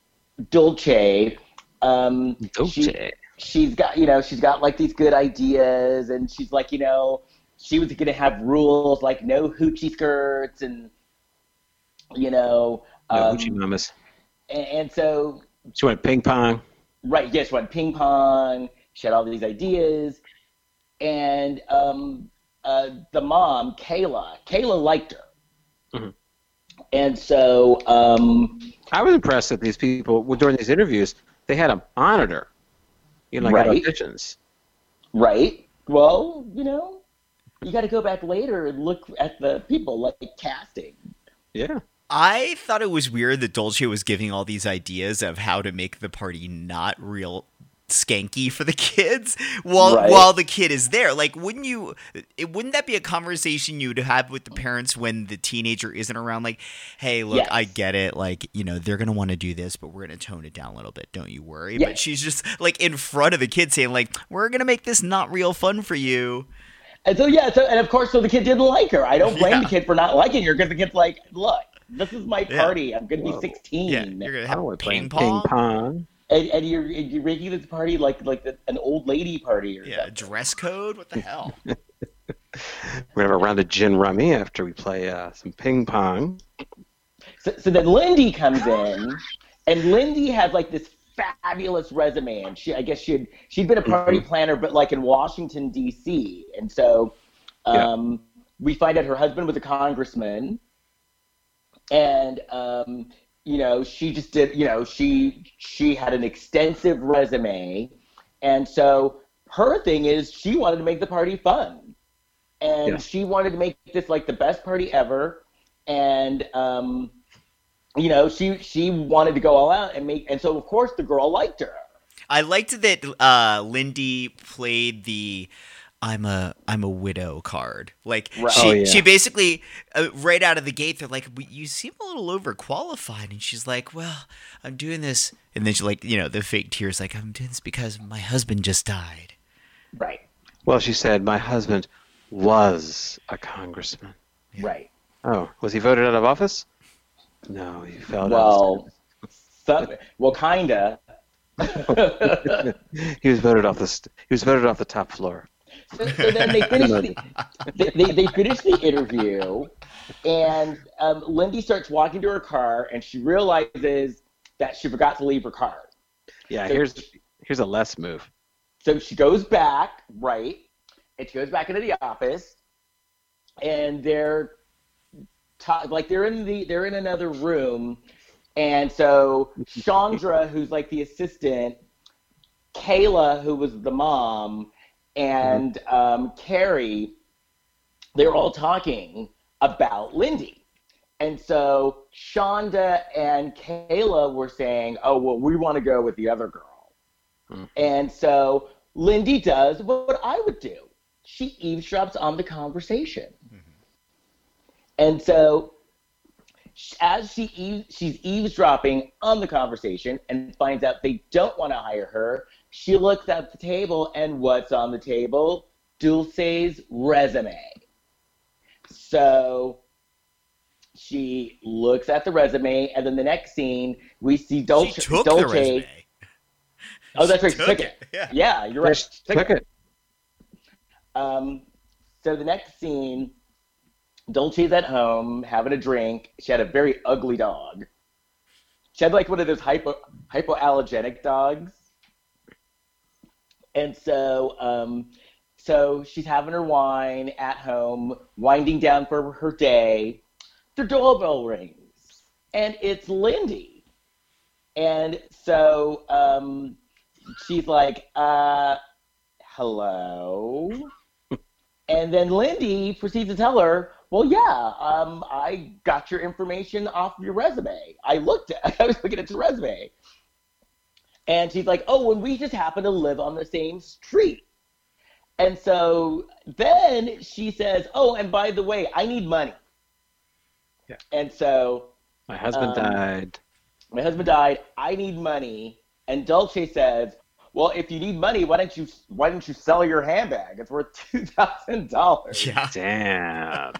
Dolce. Dolce. Um, she- Dolce. she's got, you know, she's got like these good ideas, and she's like, you know, she was going to have rules like no hoochie skirts, and you know, No, um, Hoochie Mamas. and, and so She went ping pong. right, yes, went ping pong. She had all these ideas, and um, uh, the mom, Kayla, Kayla liked her, Mhm. and so um, I was impressed that these people, well, during these interviews, they had them monitor. You know, like Right. at auditions. right, well, you know. You got to go back later and look at the people, like casting. Yeah. I thought it was weird that Dolce was giving all these ideas of how to make the party not real skanky for the kids while Right. while the kid is there. Like, wouldn't you? It, wouldn't that be a conversation you'd have with the parents when the teenager isn't around? Like, hey, look, Yes. I get it. Like, you know, they're gonna want to do this, but we're gonna tone it down a little bit. Don't you worry. Yeah. But she's just like in front of the kid saying, like, we're gonna make this not real fun for you. And so, yeah, so, and of course, so the kid didn't like her. I don't blame Yeah. the kid for not liking her because the kid's like, look, this is my Yeah. party. I'm going to be Whoa. sixteen. Yeah, you're gonna I have don't want to play ping ping pong. pong. and, and you're, you're making this party like like the, an old lady party or Yeah, something. dress code. What the hell? We're gonna have a round of gin rummy after we play uh, some ping pong. So, so then Lindy comes in, and Lindy has like this fabulous resume, and she, I guess she had, she'd been a party Mhm. planner, but like in Washington D C, and so um, we find out her husband was a congressman, and um, you know she just did, you know she she had an extensive resume, and so her thing is she wanted to make the party fun, and Yeah. she wanted to make this like the best party ever, and um, you know, she she wanted to go all out and make, and so of course the girl liked her. I liked that uh, Lindy played the "I'm a I'm a widow" card. Like Right. she Oh, yeah. she basically uh, right out of the gate, they're like, "You seem a little overqualified," and she's like, "Well, I'm doing this," and then she like you know the fake tears, like, "I'm doing this because my husband just died." Right. Well, she said, my husband was a congressman. Right. Oh, was he voted out of office? No, he fell down. Well, so, well, kinda. He was voted off the st- he was voted off the top floor. So, so then they finish the, they, they, they finish the interview, and um, Lindy starts walking to her car, and she realizes that she forgot to leave her card. Yeah, So here's she- here's a less move. So she goes back, right, and she goes back into the office, and they're ta- like they're in the they're in another room, and so Chandra, who's like the assistant, Kayla, who was the mom, and um, Carrie, they're all talking about Lindy. And so Shonda and Kayla were saying, oh, well, we want to go with the other girl. Hmm. And so Lindy does what I would do. She eavesdrops on the conversation. And so as she eaves, she's eavesdropping on the conversation and finds out they don't want to hire her, she looks at the table, and what's on the table? Dulce's resume. So she looks at the resume, and then the next scene, we see Dulce. She took Dolce. the resume. Oh, that's right. She took took it, it. yeah. Yeah, you're right. Just She took it. Um, so the next scene, Dolce's at home having a drink. She had a very ugly dog. She had like one of those hypo hypoallergenic dogs. And so, um, so she's having her wine at home, winding down for her day. The doorbell rings, and it's Lindy. And so um, she's like, uh, hello? And then Lindy proceeds to tell her, well, yeah, um, I got your information off your resume. I looked at I was looking at your resume. And she's like, oh, and we just happen to live on the same street. And so then she says, oh, and by the way, I need money. Yeah. And so My husband Um, died. my husband died. I need money. And Dulce says, well, if you need money, why don't you why don't you sell your handbag? It's worth two thousand dollars. Yeah. Damn.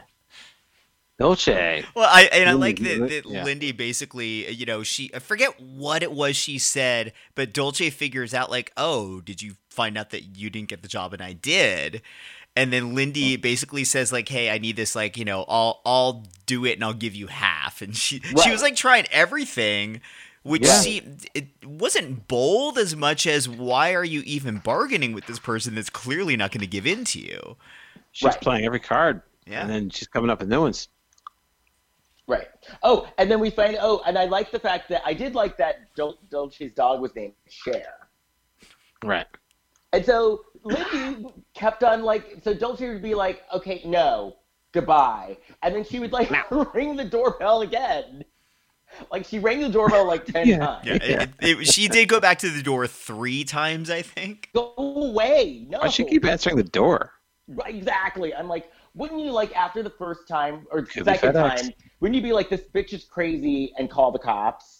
Dolce. Well, I and I Ooh, like that, yeah. that Yeah. Lindy basically, you know, she I forget what it was she said, but Dolce figures out like, oh, did you find out that you didn't get the job and I did? And then Lindy basically says like, hey, I need this, like, you know, I'll I'll do it and I'll give you half. And she she Right. was like trying everything, which Yeah. seemed it wasn't bold as much as why are you even bargaining with this person that's clearly not going to give in to you? She's Right. playing every card. Yeah. And then she's coming up with new ones. Right. Oh, and then we find, oh, and I like the fact that, I did like that Dul- Dolce's dog was named Cher. Right. And so Lindy kept on like, so Dolce would be like, okay, no, goodbye. And then she would like ring the doorbell again. Like she rang the doorbell like ten Yeah. times. Yeah, it, it, it- she did go back to the door three times, I think. Go away. No. Why'd she keep answering the door? Right, exactly. I'm like, wouldn't you like after the first time or Could be second FedEx. time, wouldn't you be like, this bitch is crazy and call the cops?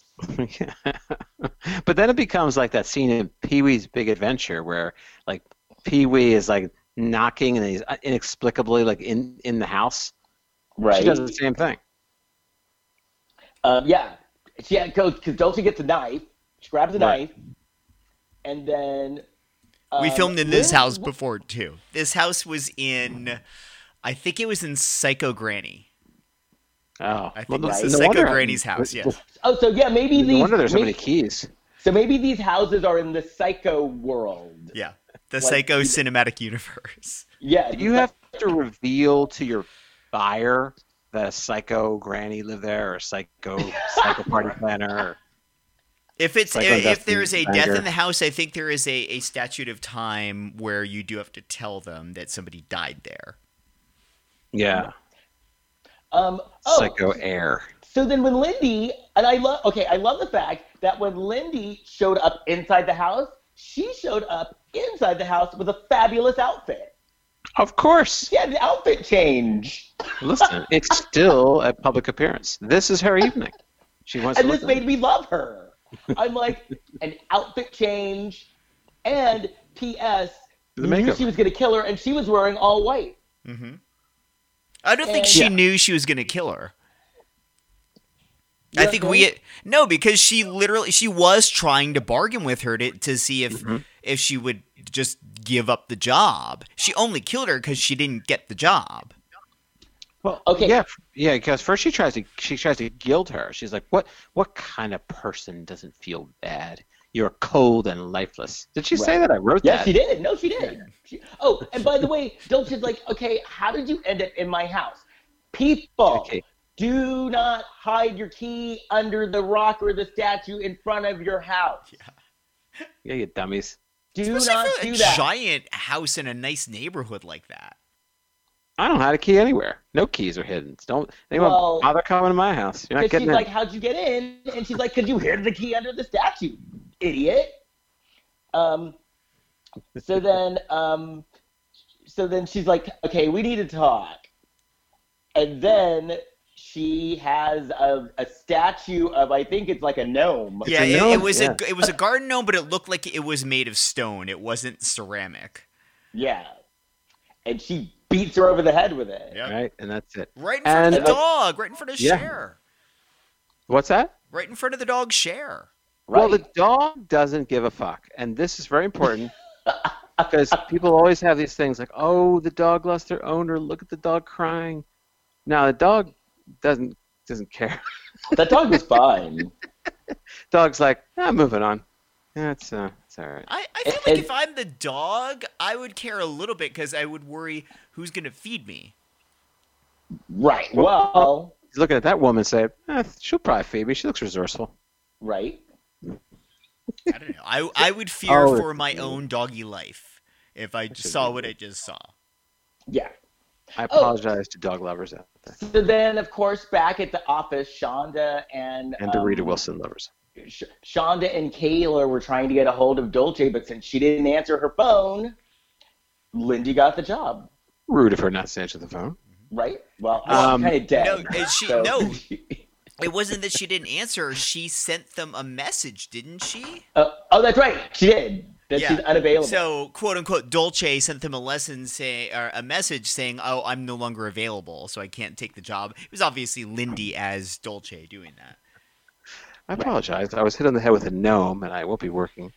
But then it becomes like that scene in Pee-wee's Big Adventure where like Pee-wee is like knocking and he's inexplicably like in, in the house. Right. She does the same thing. Um, yeah. She had goes because Dolce gets a knife. She grabs a Right. knife, and then We um, filmed in this Lynn- house before too. This house was in, I think it was in Psycho Granny. Oh, I think it's no the Psycho wonder- Granny's house, yeah. Oh, so yeah, maybe No these. wonder there's so maybe, many keys. So maybe these houses are in the Psycho world. Yeah, the Like, Psycho you- cinematic universe. Yeah. Do you have to reveal to your buyer that a psycho granny lived there or a psycho psycho party planner? Or... If it's Psycho if Dustin there's a death Banger. in the house, I think there is a, a statute of time where you do have to tell them that somebody died there. Yeah, Um. Oh, psycho air. So then when Lindy, and I love, okay, I love the fact that when Lindy showed up inside the house, she showed up inside the house with a fabulous outfit. Of course. She had an outfit change. Listen, it's still a public appearance. This is her evening. She wants And to this look made me love her. I'm like, an outfit change, and P S The knew makeup. she was going to kill her, and she was wearing all white. Mm-hmm. I don't think And- she Yeah. knew she was going to kill her. You I don't think think? we no because she literally she was trying to bargain with her to to see if Mhm. if she would just give up the job. She only killed her because she didn't get the job. Well, Okay. yeah, f- yeah. Because first she tries to she tries to guilt her. She's like, "What? What kind of person doesn't feel bad? You're cold and lifeless." Did she say Right. that? I wrote Yes, that. she did. No, she did. She, oh, and by the way, Dolce's like, okay, how did you end up in my house? People, Okay. do not hide your key under the rock or the statue in front of your house. Yeah, you dummies. Do Especially not for do a that. giant house in a nice neighborhood like that. I don't hide a key anywhere. No keys are hidden. Don't anyone Well, bother coming to my house. You're not Because getting she's in. like, how'd you get in? And she's like, because you hid the key under the statue, idiot. Um, so then, um, so then she's like, okay, we need to talk. And then she has a, a statue of, I think it's like a gnome. Yeah, a it, it gnome, was yeah. a it was a garden gnome, but it looked like it was made of stone. It wasn't ceramic. Yeah. And she beats her over the head with it. Yeah. Right, and that's it. Right in front of And- the dog. Right in front of Yeah. Cher. What's that? Right in front of the dog Cher. Right. Well, the dog doesn't give a fuck, and this is very important because people always have these things like, "Oh, the dog lost their owner. Look at the dog crying." Now the dog doesn't doesn't care. That dog was fine. Dog's like, "I'm moving on. Yeah, it's uh, it's all right." I, I feel like And- if I'm the dog, I would care a little bit because I would worry who's going to feed me. Right. Well, He's looking at that woman, saying, eh, "She'll probably feed me. She looks resourceful." right. I don't know. I, I would fear Oh, for it's my cute. own doggy life if I That's a saw good what one. I just saw. Yeah. I apologize to dog lovers out there So then, of course, back at the office, Shonda and and to um, Rita Wilson lovers. Sh- Shonda and Kayla were trying to get a hold of Dolce, but since she didn't answer her phone, Lindy got the job. Rude of her not to answer the phone. Right? Well, Um, kind of dead. no, and she- so- no. It wasn't that she didn't answer. She sent them a message, didn't she? Uh, oh, that's right. She did. That she's unavailable. So, quote unquote, Dolce sent them a lesson say or a message saying, "Oh, I'm no longer available, so I can't take the job." It was obviously Lindy as Dolce doing that. I apologize. I was hit on the head with a gnome, and I won't be working.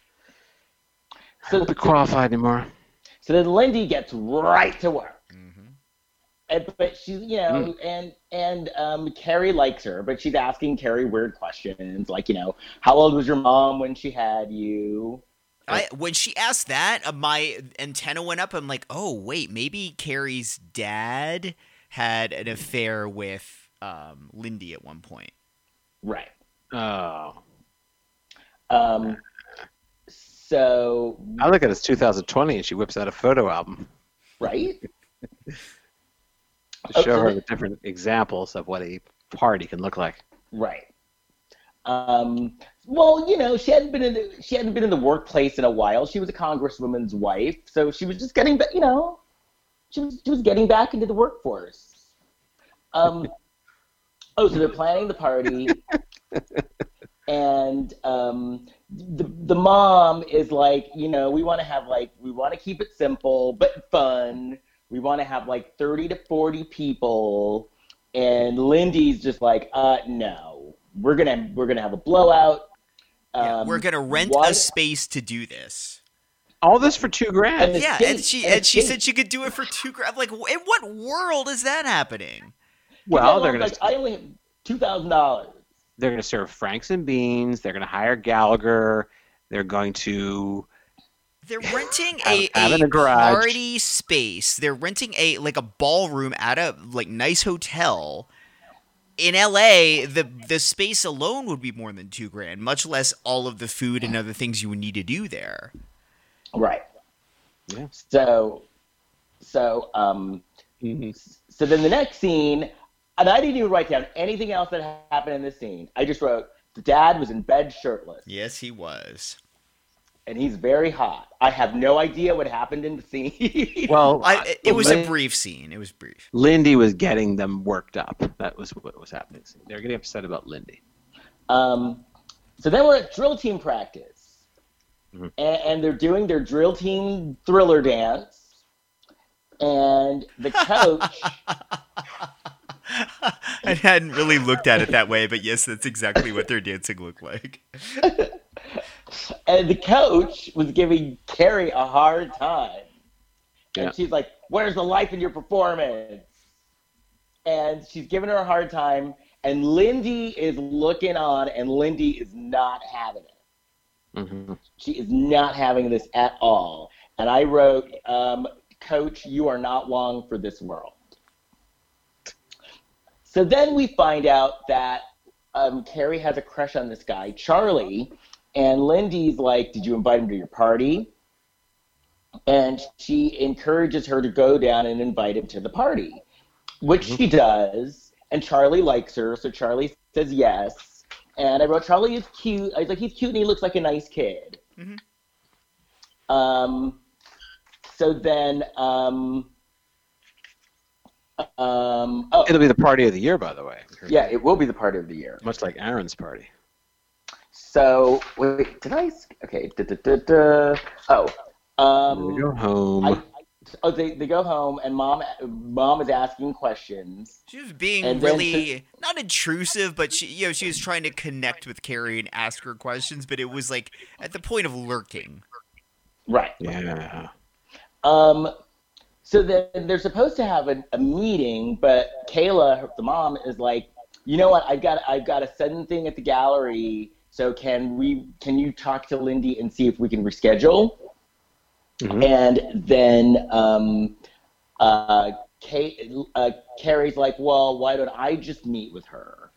I So- won't be qualified anymore. So then Lindy gets right to work. Mm-hmm. And, but she's, you know, and and um, Carrie likes her, but she's asking Carrie weird questions, like, you know, how old was your mom when she had you? I, when she asked that, uh, my antenna went up. I'm like, oh, wait, maybe Carrie's dad had an affair with um, Lindy at one point. Right. Oh. Um. So, I look at it as two thousand twenty, and she whips out a photo album right? to Oh, show so her the- the different examples of what a party can look like. Right. Um, well, you know, she hadn't been in the, she hadn't been in the workplace in a while. She was a congresswoman's wife, so she was just getting back. You know, she was she was getting back into the workforce. Um. Oh, so they're planning the party, and um, the the mom is like, you know, we want to have like we want to keep it simple but fun. We want to have like thirty to forty people, and Lindy's just like, uh, no, we're gonna we're gonna have a blowout. Yeah, Um, we're gonna rent why- a space to do this. All this for two grand. And the Yeah, state- and she and and she state- said she could do it for two grand. Like, in what world is that happening? well, Yeah, they're gonna like, I only have two thousand dollars. they're gonna serve franks and beans. They're gonna hire Gallagher. They're going to They're renting Have- a, have a in a garage. party space. They're renting a like a ballroom at a like nice hotel. In L A, the the space alone would be more than two grand, much less all of the food and other things you would need to do there. Right. Yeah. So, so um, Mhm. so then the next scene, and I didn't even write down anything else that happened in this scene. I just wrote the dad was in bed shirtless, Yes, he was. and he's very hot. I have no idea what happened in the scene. Well, I, it, it was a Lin- brief scene. It was brief. Lindy was getting them worked up. That was what was happening. They're getting upset about Lindy. um, so then we're at drill team practice, mm-hmm. and, and they're doing their drill team thriller dance, and the coach. I hadn't really looked at it that way, but yes, that's exactly what their dancing looked like. And the coach was giving Carrie a hard time. And yeah. she's like, where's the life in your performance? And she's giving her a hard time, and Lindy is looking on, and Lindy is not having it. Mm-hmm. She is not having this at all. And I wrote, um, Coach, you are not long for this world. So then we find out that um, Carrie has a crush on this guy, Charlie, and Lindy's like, did you invite him to your party? And she encourages her to go down and invite him to the party, which mm-hmm. she does, and Charlie likes her, so Charlie says yes. And I wrote, Charlie is cute. I was like, he's cute and he looks like a nice kid. Mm-hmm. Um, so then... Um, Um, oh. It'll be the party of the year, by the way. Yeah, it will be the party of the year. Much like Aaron's party. So, wait, did I? Okay, da, da, da, da. Oh. Um, they go home. I, I, oh, they, they go home, and mom mom is asking questions. She was being really, not intrusive, but she, you know, she was trying to connect with Carrie and ask her questions, but it was like at the point of lurking. Right. Yeah. Um... So then they're supposed to have a, a meeting, but Kayla, the mom, is like, you know what? I've got I've got a sudden thing at the gallery. So can we? Can you talk to Lindy and see if we can reschedule? Mm-hmm. And then um, uh, Kay, uh, Carrie's like, well, why don't I just meet with her?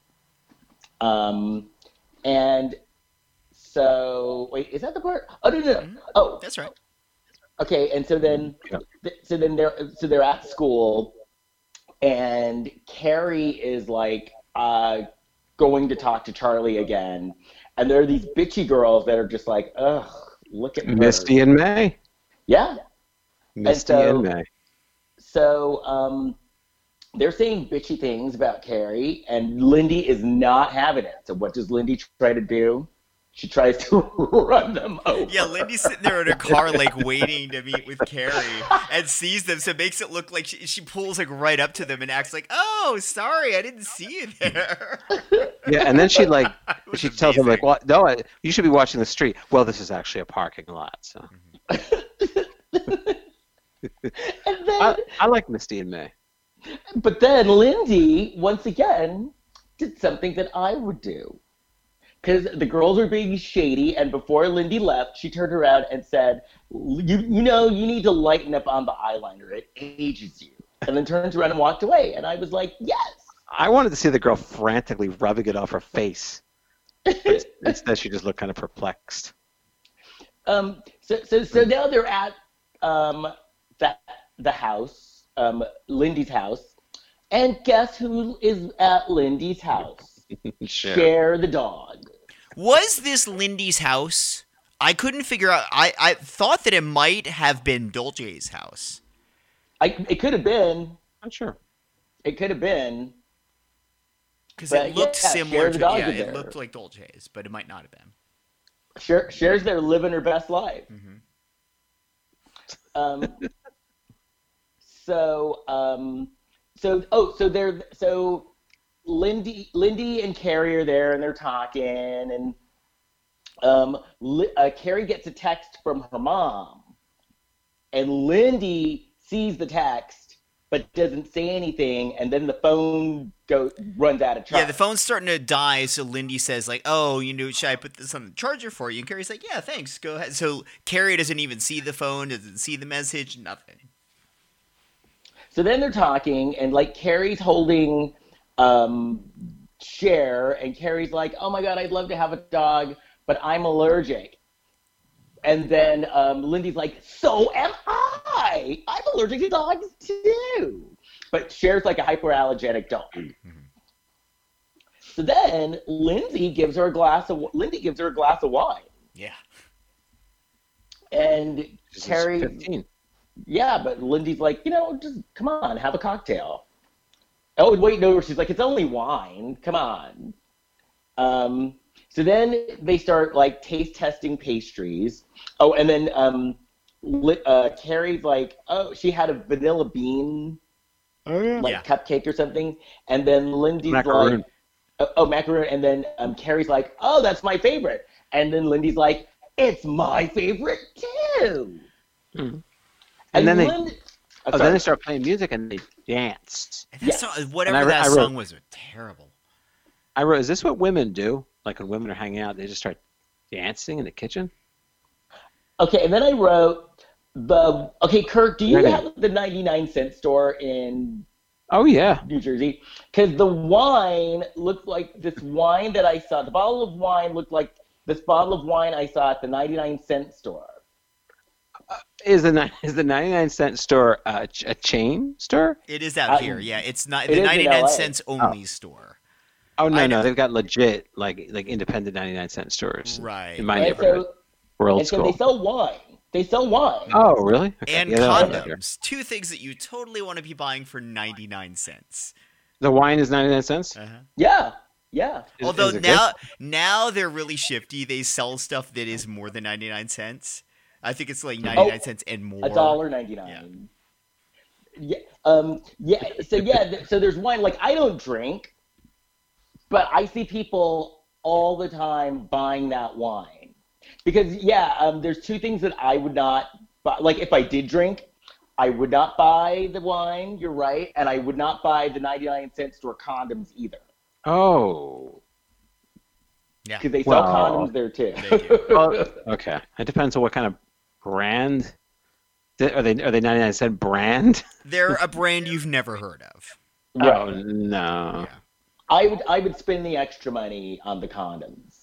Um, and so wait, is that the part? Oh no, no, no. Oh, that's right. Okay, and so then, so then they're so they're at school, and Carrie is like uh, going to talk to Charlie again, and there are these bitchy girls that are just like, ugh, look at her. Misty and May. Yeah. Misty and, so, and May. So um, they're saying bitchy things about Carrie, and Lindy is not having it. So what does Lindy try to do? She tries to run them over. Yeah, Lindy's sitting there in her car, like, waiting to meet with Carrie, and sees them, so it makes it look like she, she pulls, like, right up to them and acts like, oh, sorry, I didn't see you there. Yeah, and then she, like, she amazing. tells them, like, well, no, I, you should be watching the street. Well, this is actually a parking lot, so. and then, I, I like Misty and May. But then Lindy, once again, did something that I would do. Because the girls were being shady, and before Lindy left, she turned around and said, you, you know, you need to lighten up on the eyeliner. It ages you. And then turns around and walked away. And I was like, yes. I wanted to see the girl frantically rubbing it off her face. But instead, she just looked kind of perplexed. Um. So, so, so now they're at um the, the house, um, Lindy's house. And guess who is at Lindy's house? Cher. Cher the dog. Was this Lindy's house? I couldn't figure out. I, I thought that it might have been Dolce's house. I it could have been. I'm sure. It could have been. Because it looked yeah, similar to. Yeah, it it looked like Dolce's, but it might not have been. Cher, Cher's there living her best life. Mm-hmm. Um. so um. So oh so they're so. Lindy, Lindy and Carrie are there, and they're talking, and um, uh, Carrie gets a text from her mom, and Lindy sees the text but doesn't say anything, and then the phone goes runs out of charge. Yeah, the phone's starting to die, so Lindy says, like, oh, you know, should I put this on the charger for you? And Carrie's like, yeah, thanks, go ahead. So Carrie doesn't even see the phone, doesn't see the message, nothing. So then they're talking, and, like, Carrie's holding... Um, Cher, and Carrie's like, oh my god, I'd love to have a dog, but I'm allergic. And then um, Lindy's like, so am I. I'm allergic to dogs too. But Cher's like a hyperallergenic dog. Mm-hmm. So then Lindsay gives her a glass of Lindy gives her a glass of wine. Yeah. And She's Carrie, fifteen. Yeah, but Lindy's like, you know, just come on, have a cocktail. Oh, wait, no, she's like, it's only wine. Come on. Um, So then they start like taste testing pastries. Oh, and then um, li- uh, Carrie's like, oh, she had a vanilla bean Oh yeah. like Yeah. cupcake or something, and then Lindy's Macaroon. like, oh, oh, macaroon, and then um, Carrie's like, oh, that's my favorite, and then Lindy's like, it's my favorite too. Mhm. And then they- Lind- oh, Oh, then sorry. they start playing music and they dance. And that Yes. song, whatever And I re- that I wrote- song was, was terrible. I wrote, is this what women do? Like when women are hanging out, they just start dancing in the kitchen? Okay, and then I wrote the okay, Kurt, do you Ready. have the ninety-nine cent store in Oh yeah. New Jersey? Because the wine looked like this wine that I saw. The bottle of wine looked like this bottle of wine I saw at the ninety-nine cent store. Is the ni- is the ninety-nine cent store uh, ch- a chain store? It is out Uh, here. Yeah, it's not it the is in ninety-nine L A. cents only store. Oh no, I no, know. they've got legit like like independent ninety-nine cent stores. Right. In my And neighborhood, so, we're old and so school. they sell wine. They sell wine. Oh really? Okay. And Yeah, they don't have that here. condoms. Two things that you totally want to be buying for ninety-nine cents. The wine is ninety-nine cents. Uh-huh. Yeah, yeah. Is- Although is it now now they're really shifty. They sell stuff that is more than ninety-nine cents. I think it's like ninety-nine cents and more. A dollar ninety-nine. Yeah. Um. Yeah. So yeah. th- So there's wine. Like I don't drink, but I see people all the time buying that wine because yeah. Um. There's two things that I would not buy. Like if I did drink, I would not buy the wine. You're right, and I would not buy the ninety-nine cent store condoms either Oh. Yeah. because they sell Well, condoms there too. They do. Well, okay. It depends on what kind of brand. Th- Are they are they ninety-nine cent brand? They're a brand you've never heard of. Right. Oh no. Yeah. I would I would spend the extra money on the condoms.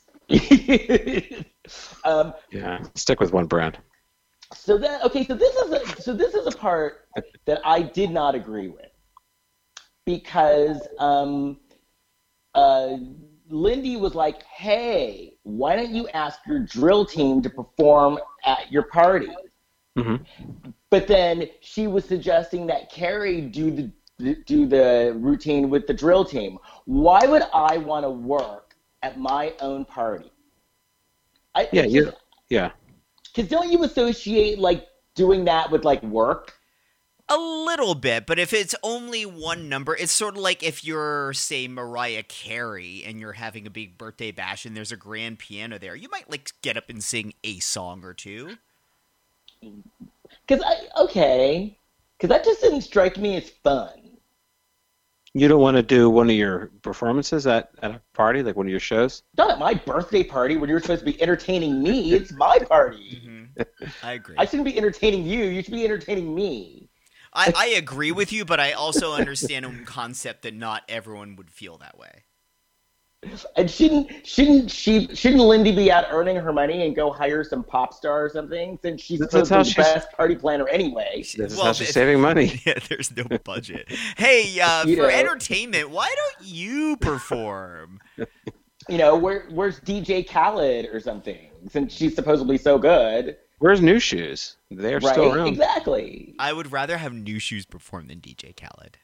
um, Yeah. Stick with one brand. so that okay, so this is a, so this is a part that I did not agree with because um, uh, Lindy was like, "Hey, why don't you ask your drill team to perform at your party?" hmm But then she was suggesting that Carrie do the do the routine with the drill team. Why would I want to work at my own party? I, Yeah. You. Yeah. Because don't you associate like doing that with like work? A little bit, but if it's only one number, it's sort of like if you're, say, Mariah Carey and you're having a big birthday bash and there's a grand piano there, you might like get up and sing a song or two. Because I okay, because that just didn't strike me as fun. You don't want to do one of your performances at, at a party, like one of your shows? Not at my birthday party when you're supposed to be entertaining me. It's my party. Mm-hmm. I agree. I shouldn't be entertaining you. You should be entertaining me. I, I agree with you, but I also understand a concept that not everyone would feel that way. And shouldn't shouldn't she shouldn't Lindy be out earning her money and go hire some pop star or something since she's That's supposed to how be the she's- best party planner anyway? This is Well, how she's it- saving money. Yeah, there's no budget. Hey, uh, You for know. entertainment, why don't you perform? You know, where where's D J Khaled or something since she's supposedly so good? Where's New Shoes? They're Right? still around. Exactly. I would rather have New Shoes perform than D J Khaled.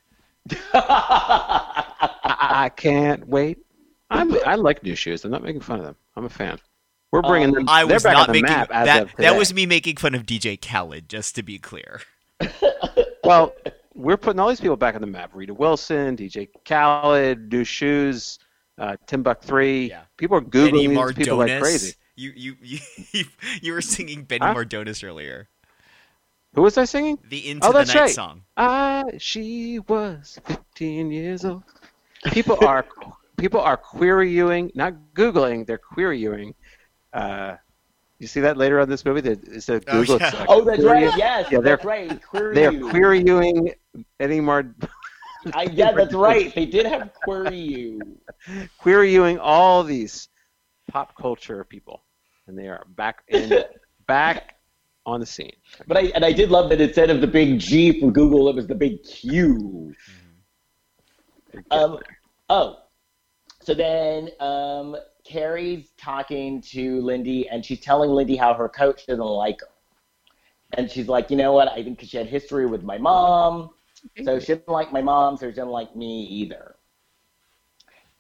I, I can't wait. I'm, I like New Shoes. I'm not making fun of them. I'm a fan. We're bringing Um, them. I they're was back not on the making map as that. of That today. was me making fun of D J Khaled, just to be clear. Well, we're putting all these people back on the map. Rita Wilson, D J Khaled, New Shoes, uh, Timbuk three. Yeah. People are Benny googling these people like Mardones. crazy. You you you you were singing Benny Huh? Mardones earlier. Who was I singing? The Into Oh, the that's Night right. song. I she was fifteen years old. People are people are querying, not googling. They're querying. Uh, you see that later on in this movie? That it's a Oh, Google. yeah. it's, uh, Oh, that's query- right. Yes, Yeah, they're- that's right. Query They're you. querying Eddie Mard, I, yeah, that's right. They did have query you. querying all these pop culture people, and they are back in back on the scene. But I and I did love that instead of the big G from Google, it was the big Q. Um, oh, so then um, Carrie's talking to Lindy, and she's telling Lindy how her coach doesn't like her. And she's like, you know what? I think 'cause she had history with my mom, so she didn't like my mom, so she didn't like me either.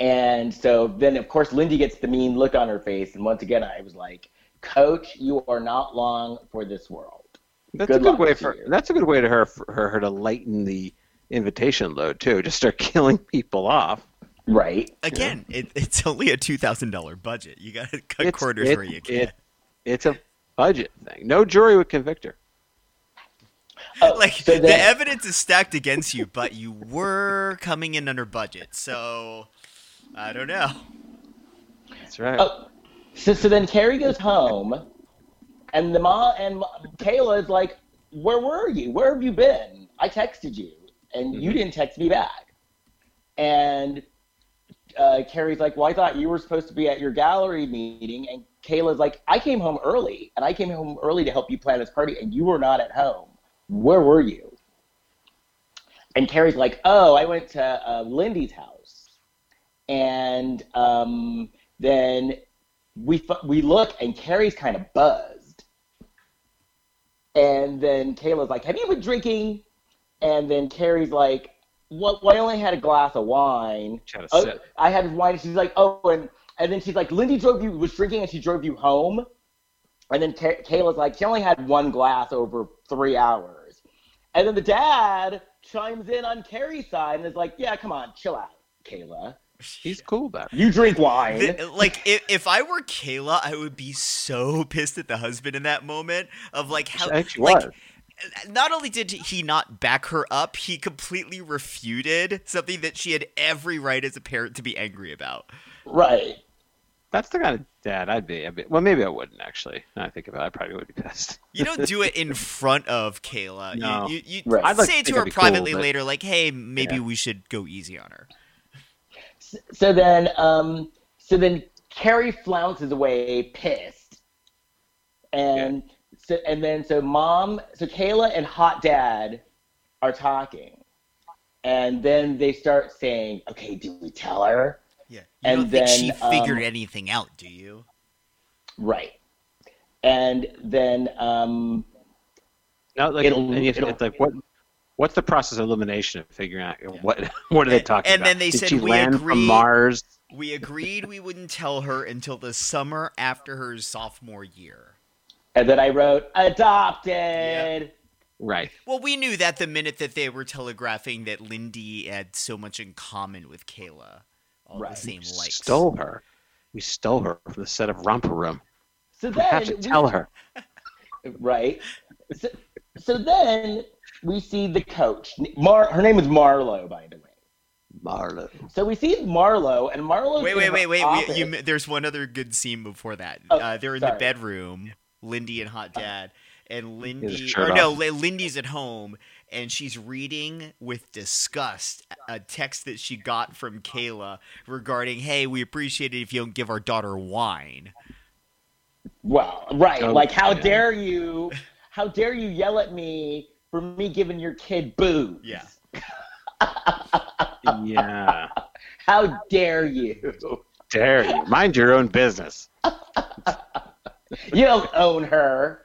And so then, of course, Lindy gets the mean look on her face. And once again, I was like, Coach, you are not long for this world. That's Good a good luck way to for you. that's a good way to her for her, her to lighten the invitation load too. Just start killing people off. Right. Again, it, it's only a two thousand dollar budget. You got to cut It's- corners it- where you can. it- it's a budget thing. No jury would convict her. Oh, Like so the then- evidence is stacked against you, but you were coming in under budget. So I don't know. That's right. Oh, so, so then Carrie goes home, and the mom and Ma- Kayla is like, "Where were you? Where have you been? I texted you, and you Mhm. didn't text me back." And uh, Carrie's like, "Well, I thought you were supposed to be at your gallery meeting." And Kayla's like, "I came home early, and I came home early to help you plan this party, and you were not at home. Where were you?" And Carrie's like, "Oh, I went to uh, Lindy's house." And um, then we fu- we look, and Carrie's kind of buzzed. And then Kayla's like, "Have you been drinking?" And then Carrie's like, "Well, well I only had a glass of wine." She had a Oh, sip. I had wine. And she's like, "Oh," and and then she's like, "Lindy drove you was drinking, and she drove you home." And then Kay- Kayla's like, "She only had one glass over three hours." And then the dad chimes in on Carrie's side and is like, "Yeah, come on, chill out, Kayla. He's cool about it. You drink wine." The- like if, if I were Kayla, I would be so pissed at the husband in that moment of like how I think she like was. not only did he not back her up, he completely refuted something that she had every right as a parent to be angry about. Right. That's the kind of dad I'd be. I'd be. Well, maybe I wouldn't actually. Now I think about it, I probably would be pissed. You don't do it in front of Kayla. No. You, you, you Right. I'd like say to it to think her I'd be cool, privately but- later, like, "Hey, maybe Yeah. we should go easy on her." So then, um, so then Carrie flounces away, pissed, and so and then so mom, so Kayla and hot dad are talking, and then they start saying, "Okay, do we tell her?" Yeah, you And don't think she then, figured um, anything out, do you? Right. And then, um, No, like, It'll- and you, it'll- it's like what? What's the process of elimination of figuring out what what are they And- talking and about? then they Did said, she "We land agree- from Mars? We agreed we wouldn't tell her until the summer after her sophomore year." and then I wrote adopted. Right. Well, we knew that the minute that they were telegraphing that Lindy had so much in common with Kayla. All Right. the same We likes. stole her. We stole her from the set of Romper Room. So We then have to we- tell her. Right. So, so then we see the coach. Mar- her name is Marlo, by the way. Marlo. So we see Marlo, and Marlo. Wait, wait, wait, wait. We, you, there's one other good scene before that. Oh, uh, they're in the sorry. bedroom, Lindy and Hot Dad, and His Lindy. shirt Or no, off. Li- Lindy's at home, and she's reading with disgust a text that she got from Kayla regarding, "Hey, we appreciate it if you don't give our daughter wine." Well, right. Oh, like, how yeah. dare you? How dare you yell at me for me giving your kid booze? Yeah. Yeah. How dare you? Dare you? Mind your own business. You don't own her.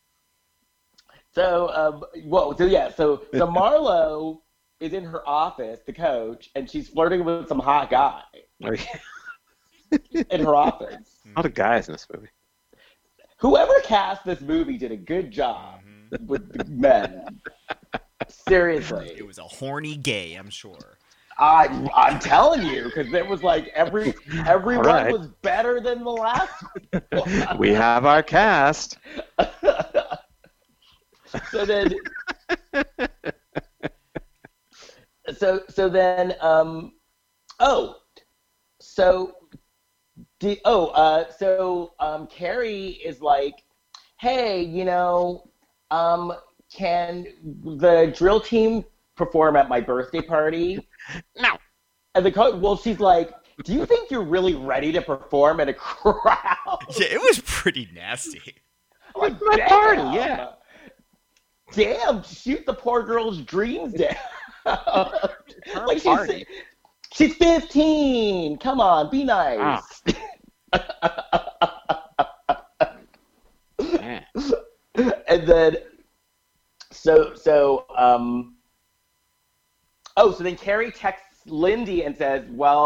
So, um, whoa. So yeah. So, so Marlo is in her office, the coach, and she's flirting with some hot guy in her office. A lot of guys in this movie. Whoever cast this movie did a good job with the men. Seriously. It was a horny gay, I'm sure. I, I'm telling you, because it was like every everyone All right. was better than the last one. We have our cast. So then, so so then, um, oh, so, the, oh, uh, so um, Carrie is like, hey, you know, um, can the drill team perform at my birthday party? No. And the coach, well, she's like, do you think you're really ready to perform in a crowd? Yeah, it was pretty nasty. Like, my damn. party, yeah. Damn, shoot the poor girl's dreams down. like she's, party. she's fifteen. Come on, be nice. Yeah. And then, so, so, um, oh, so then Carrie texts Lindy and says, well,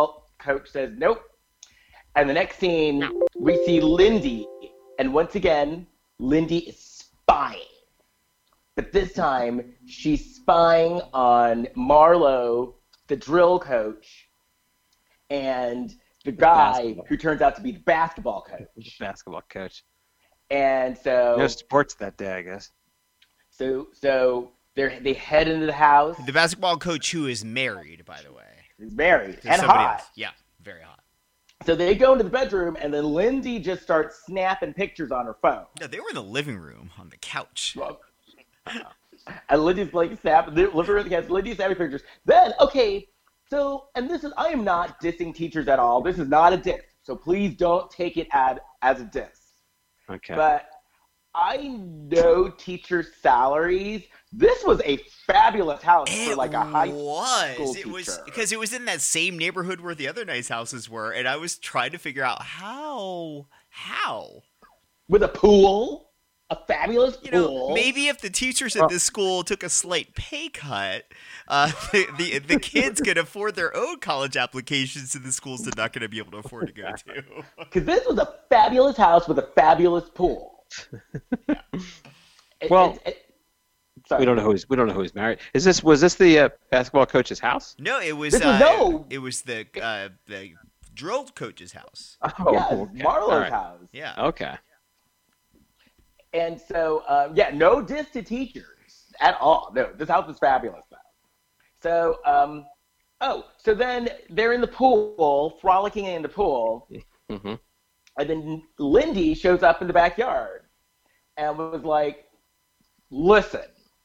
coach says, nope. And the next scene, we see Lindy. And once again, Lindy is spying. But this time, she's spying on Marlo, the drill coach, and the guy basketball. who turns out to be the basketball coach. Basketball coach. And so, No sports that day, I guess. so, so they they head into the house. The basketball coach who is married, by the way. He's married To and somebody hot. else. Yeah, very hot. So they go into the bedroom, and then Lindy just starts snapping pictures on her phone. No, they were in the living room on the couch. And Lindy's like snapping, living room against Lindy's snapping pictures. Then, okay, so, and this is, I am not dissing teachers at all. This is not a diss. So please don't take it as, as a diss. Okay. But I know teachers' salaries. This was a fabulous house It for like a high was. school It was teacher. because it was in that same neighborhood where the other nice houses were, and I was trying to figure out how, how. With a pool, a fabulous You pool. know, maybe if the teachers at this school took a slight pay cut, uh, the, the the kids could afford their own college applications to the schools they're not going to be able to afford to go to. Because this was a fabulous house with a fabulous pool. It- Well, it- it- sorry. We don't know who he's. We don't know who he's married. Is this? Was this the uh, basketball coach's house? No, it was This was- uh, no. it was the uh, the drill coach's house. Oh, Yeah, okay. Marlo's All right. house. Yeah. Okay. And so, um, yeah, no diss to teachers at all. No, this house is fabulous, though. So, um, oh, so then they're in the pool, frolicking in the pool, Mm-hmm. and then Lindy shows up in the backyard and was like, listen,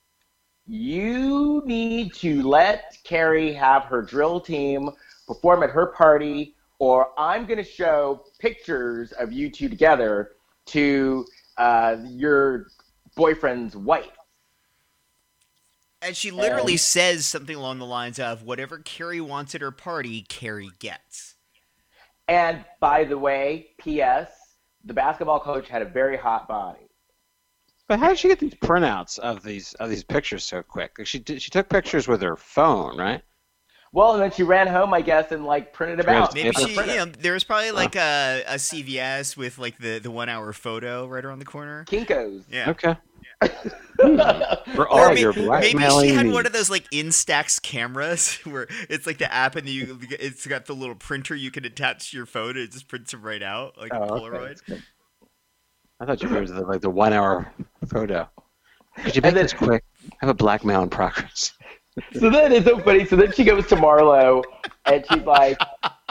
you need to let Carrie have her drill team perform at her party, or I'm going to show pictures of you two together to uh, your boyfriend's wife. And she literally And- says something along the lines of, whatever Carrie wants at her party, Carrie gets. And by the way, P S, the basketball coach had a very hot body. But how did she get these printouts of these of these pictures so quick? Like she did, she took pictures with her phone, right? Well, and then she ran home, I guess, and like printed them out. Maybe Paper she, Printed. you know, there was probably like a, a C V S with like the, the one hour photo right around the corner. Kinko's. Yeah. Okay. For Or all may- your maybe blackmailing she had needs. one of those like Instax cameras where it's like the app and you it's got the little printer you can attach to your phone and it just prints them right out like a Oh, okay. Polaroid. I thought you were the, like the one hour photo. Could you make And then- this quick? I have a blackmail in progress. So then it's so funny. So then she goes to Marlo, and she's like,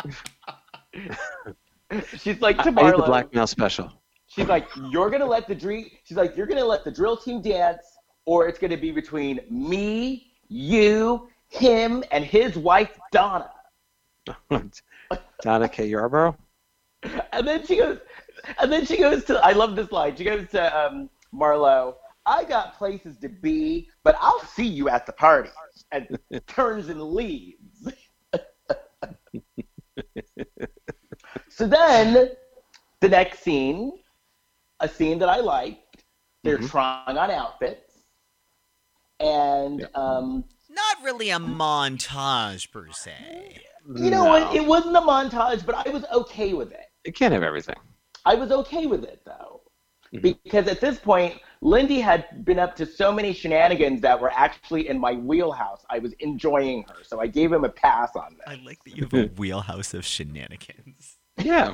she's like to I did the Marlo. blackmail special. She's like, you're gonna let the drill. She's like, you're gonna let the drill team dance, or it's gonna be between me, you, him, and his wife Donna. Donna K. Yarborough? And then she goes, and then she goes to. I love this line. She goes to um, Marlo. I got places to be, but I'll see you at the party. And turns and leaves. So then, the next scene, a scene that I liked, they're Mhm. trying on outfits, and Yeah. um, Not really a montage per se. you know what? It wasn't a montage, but I was okay with it. You can't have everything. I was okay with it though, Mhm. because at this point, Lindy had been up to so many shenanigans that were actually in my wheelhouse. I was enjoying her, so I gave him a pass on that. I like that you have a wheelhouse of shenanigans. Yeah.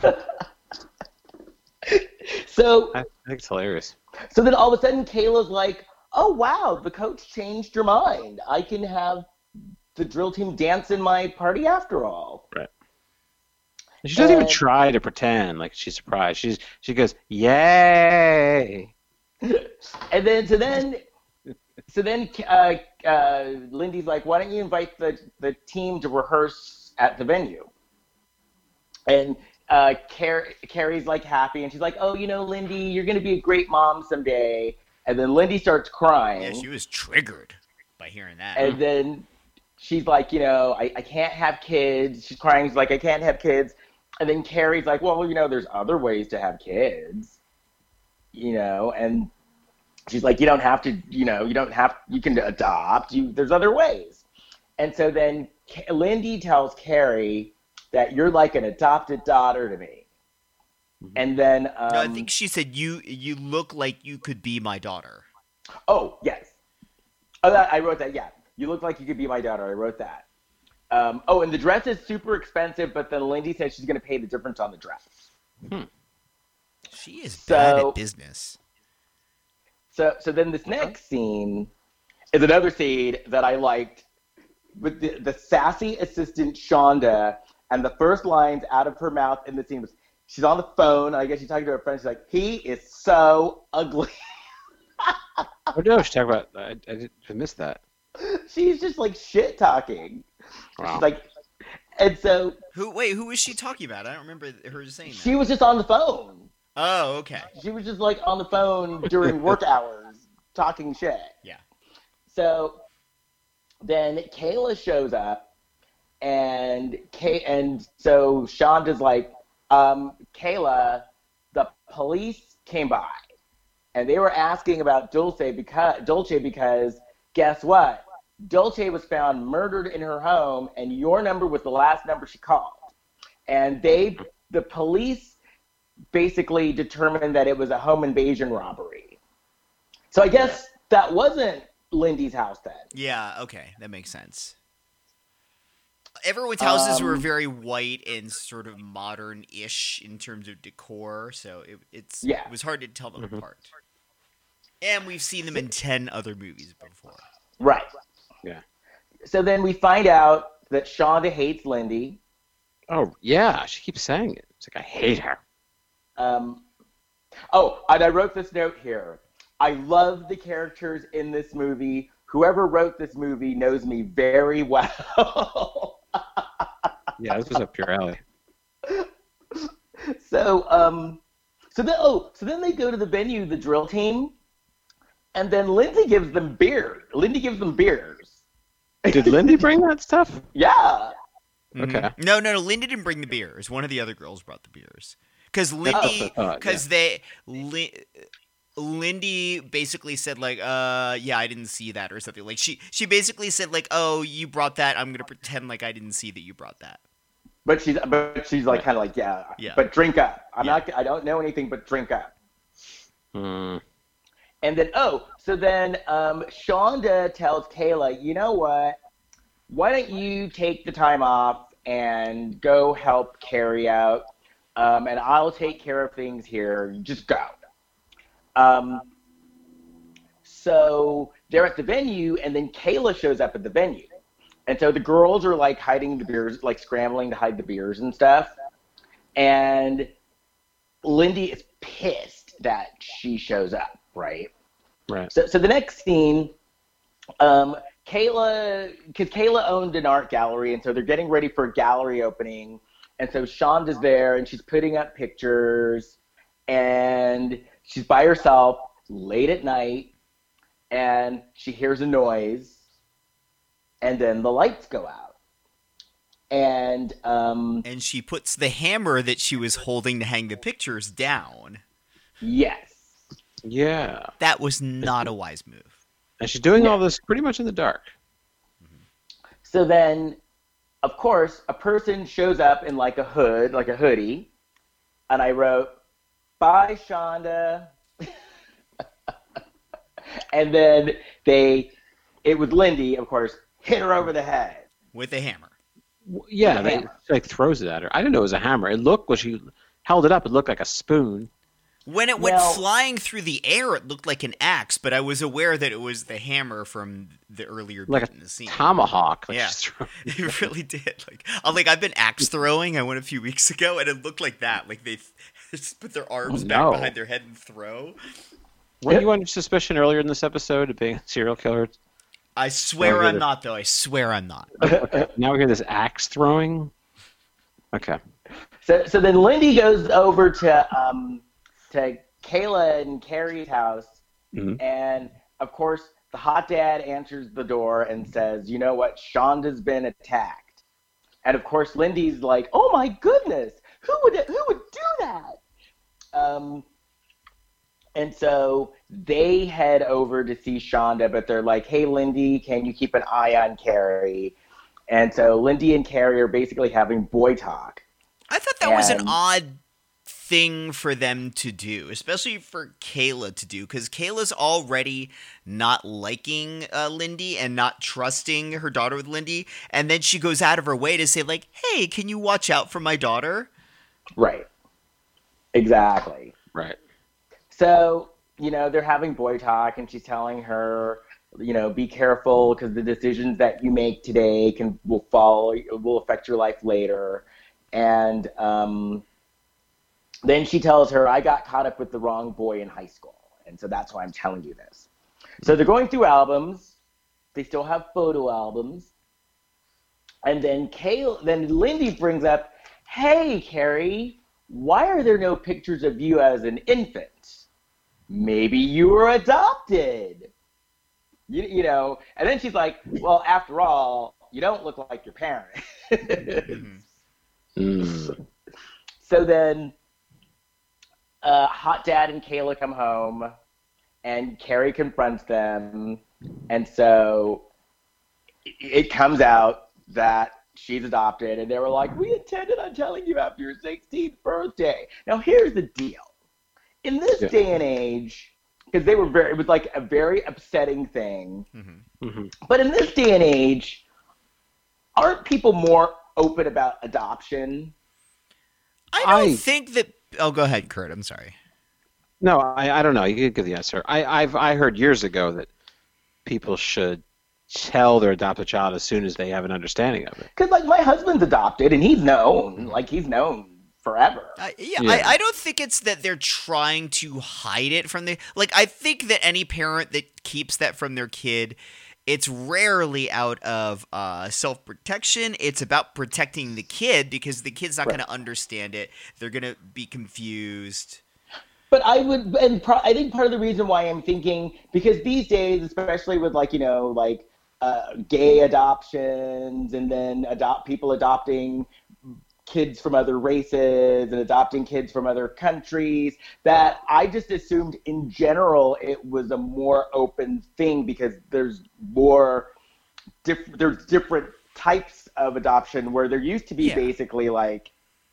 So, I think it's hilarious. so then all of a sudden, Kayla's like, "Oh wow, the coach changed your mind. I can have the drill team dance in my party after all." She doesn't even And- try to pretend like she's surprised. She's she goes, "Yay!" And then, so then, so then, uh, uh, Lindy's like, "Why don't you invite the the team to rehearse at the venue?" And uh, Car- Carrie's like happy, and she's like, "Oh, you know, Lindy, you're gonna be a great mom someday." And then Lindy starts crying, Yeah, she was triggered by hearing that. and then she's like, "You know, I, I can't have kids." She's crying. She's like, "I can't have kids." And then Carrie's like, "Well, you know, there's other ways to have kids, you know." And she's like, "You don't have to, you know, you don't have, you can adopt. You, there's other ways." And so then Ca- Lindy tells Carrie that you're like an adopted daughter to me. Mhm. And then, um, No, I think she said you you look like you could be my daughter. oh, yes. Oh, that, I wrote that, yeah. You look like you could be my daughter. I wrote that. Um, oh, and the dress is super expensive, but then Lindy said she's going to pay the difference on the dress. She is So- bad at business. So, so then this next scene is another scene that I liked with the, the sassy assistant Shonda, and the first lines out of her mouth in the scene was, she's on the phone, and I guess she's talking to her friend, she's like, he is so ugly. Oh no, she's talking about. I, I, did, I missed that. She's just like shit talking. Wow. She's like, and so Who? Wait, who was she talking about? I don't remember her saying that. she was just on the phone. Oh, okay. She was just like on the phone during work hours talking shit. Yeah. So then Kayla shows up, and Kay, and so Shonda's like, um, Kayla, the police came by, and they were asking about Dulce because Dulce because guess what? Dulce was found murdered in her home, and your number was the last number she called, and they, the police, basically determined that it was a home invasion robbery. So I guess that wasn't Lindy's house then. Yeah, okay. That makes sense. Everyone's houses were Um, very white and sort of modern-ish in terms of decor, so it, it's Yeah. it was hard to tell them Mhm. apart. And we've seen them in ten other movies before. Right. Yeah. So then we find out that Shonda hates Lindy. Oh yeah, she keeps saying it. It's like I hate her. Um, oh, and I wrote this note here. I love the characters in this movie. Whoever wrote this movie knows me very well. Yeah, this was up your alley. so, um, so then, oh, so then they go to the venue, the drill team, and then Lindsay gives them beer. Lindy gives them beers. Did Lindy bring that stuff? Yeah. Okay. Mhm. No, no, no. Lindy didn't bring the beers. One of the other girls brought the beers. Because That's Lindy, what I thought, because they, Li- Lindy basically said like, uh, yeah, I didn't see that or something. Like she, she basically said like, oh, you brought that. I'm gonna pretend like I didn't see that you brought that. But she's, but she's like kind of like, yeah, Yeah. but drink up. I'm Yeah. not, I don't know anything, but drink up. Hmm. And then, oh, so then um, Shonda tells Kayla, you know what? Why don't you take the time off and go help Carrie out, um, and I'll take care of things here. Just go. Um, so they're at the venue, and then Kayla shows up at the venue. And so the girls are like hiding the beers, like scrambling to hide the beers and stuff. And Lindy is pissed that she shows up, right? Right. So, so the next scene, um, Kayla, because Kayla owned an art gallery, and so they're getting ready for a gallery opening. And so Shonda's there, and she's putting up pictures, and she's by herself late at night, and she hears a noise, and then the lights go out. And um, And she puts the hammer that she was holding to hang the pictures down. yes. Yeah. That was not a wise move. And she's doing Yeah. all this pretty much in the dark. So then, of course, a person shows up in like a hood, like a hoodie, and I wrote, "Bye, Shonda." And then they, it was Lindy, of course, hit her over the head. With a hammer. W- Yeah, Yeah. they she, like throws it at her. I didn't know it was a hammer. It looked when she held it up, it looked like a spoon. When it went Well- flying through the air, it looked like an axe, but I was aware that it was the hammer from the earlier Like bit a in the scene. Tomahawk. Like Yeah. she's throwing- It really did. Like, I'm like I've been axe throwing. I went a few weeks ago, and it looked like that. Like they just put their arms Oh, back no. behind their head and throw. Weren't you under suspicion earlier in this episode of being a serial killer? I swear Oh, I'm really? not, though. I swear I'm not. Okay. Now we hear this axe throwing. Okay. So, so then Lindy goes over to um, to Kayla and Carrie's house, Mhm. and of course the hot dad answers the door and says, "You know what? Shonda's been attacked." And of course Lindy's like, "Oh my goodness, who would who would do that?" Um, and so they head over to see Shonda, but they're like, "Hey Lindy, can you keep an eye on Carrie?" And so Lindy and Carrie are basically having boy talk. I thought that was an And- odd thing for them to do, especially for Kayla to do, because Kayla's already not liking uh, Lindy and not trusting her daughter with Lindy, and then she goes out of her way to say, like, hey, can you watch out for my daughter? Right. Exactly. Right. So, you know, they're having boy talk, and she's telling her, you know, be careful because the decisions that you make today can will fall will affect your life later. And um, then she tells her, I got caught up with the wrong boy in high school, and so that's why I'm telling you this. So they're going through albums. They still have photo albums. And then Kay, then Lindy brings up, hey, Carrie, why are there no pictures of you as an infant? Maybe you were adopted. You, you know, and then she's like, well, after all, you don't look like your parents. Mm-hmm. Mm. So then uh, Hot Dad and Kayla come home, and Carrie confronts them, and so it, it comes out that she's adopted, and they were like, we intended on telling you after your sixteenth birthday. Now, here's the deal. In this Yeah. day and age, because they were very, it was like a very upsetting thing, Mm-hmm. Mm-hmm. but in this day and age, aren't people more open about adoption? I don't I- think that... Oh, go ahead, Kurt. I'm sorry. No, I, I don't know. You can give the answer. I, I've I heard years ago that people should tell their adopted child as soon as they have an understanding of it. Because, like, my husband's adopted, and he's known. Like, he's known forever. I yeah, Yeah. I, I don't think it's that they're trying to hide it from the... Like, I think that any parent that keeps that from their kid, it's rarely out of uh, self-protection. It's about protecting the kid because the kid's not Right. going to understand it. They're going to be confused. But I would, and pro- I think part of the reason why I'm thinking, because these days, especially with, like, you know, like, uh, gay adoptions, and then adopt people adopting kids from other races and adopting kids from other countries, that I just assumed in general it was a more open thing because there's more diff- there's different types of adoption where there used to be Yeah. basically like,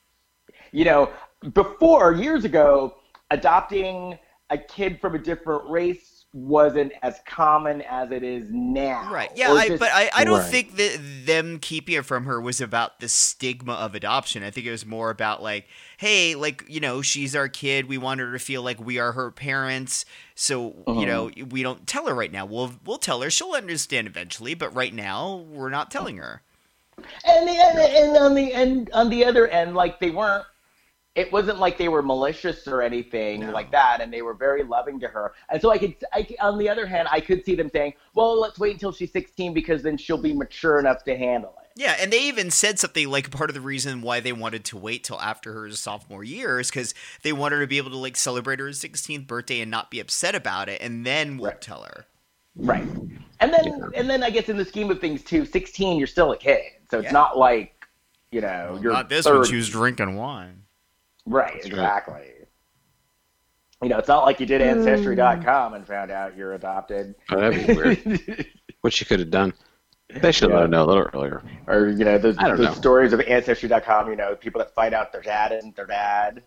you know, before years ago, adopting a kid from a different race wasn't as common as it is now. Right. Yeah, Or I, just- but I, I don't Right. think that them keeping it from her was about the stigma of adoption. I think it was more about, like, hey, like, you know, she's our kid. We want her to feel like we are her parents. So, Uh-huh. you know, we don't tell her right now. We'll we'll tell her. She'll understand eventually. But right now, we're not telling her. And, the, and, and on the and on the other end, like, they weren't. It wasn't like they were malicious or anything No. like that, and they were very loving to her. And so I could, I, could- on the other hand, I could see them saying, "Well, let's wait until she's sixteen because then she'll be mature enough to handle it." Yeah, and they even said something like part of the reason why they wanted to wait till after her sophomore year is because they want her to be able to, like, celebrate her sixteenth birthday and not be upset about it, and then we'll Right. tell her. Right. And then, and then I guess in the scheme of things too, sixteen, you're still a kid, so it's Yeah. not like, you know, you're Not this when she thirty. was drinking wine. Right, That's right. exactly. You know, it's not like you did Ancestry dot com and found out you're adopted. Oh, that'd be weird. What she could have done. They should have Yeah. let her know a little earlier. Or, you know, those, I don't those know. stories of Ancestry dot com, you know, people that find out their dad isn't their dad.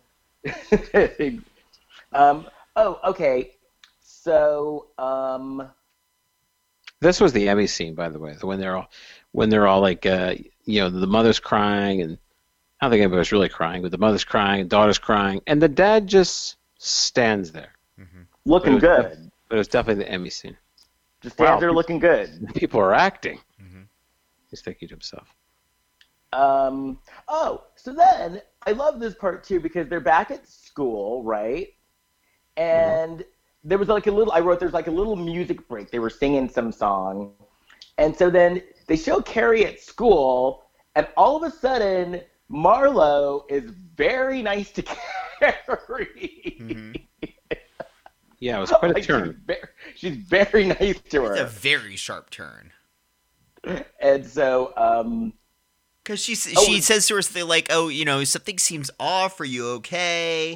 um, oh, okay. So, um, This was the Emmy scene, by the way. When they're all, when they're all like, uh, you know, the mother's crying, and I don't think anybody was really crying, but the mother's crying, daughter's crying, and the dad just stands there. looking But it was- good. But it was definitely the Emmy scene. Just stands Wow. there looking good. People are acting. Mhm. He's thinking to himself. Um, oh, so then I love this part too because they're back at school, right? And there was like a little, I wrote there's like a little music break. They were singing some song. And so then they show Carrie at school, and all of a sudden, Marlo is very nice to Carrie. Mhm. Yeah, it was quite a Like, turn. She's very, she's very nice to It's a her. very sharp turn. And so, um, Because she, s- Oh, she and- says to her something like, oh, you know, something seems off. Are you okay?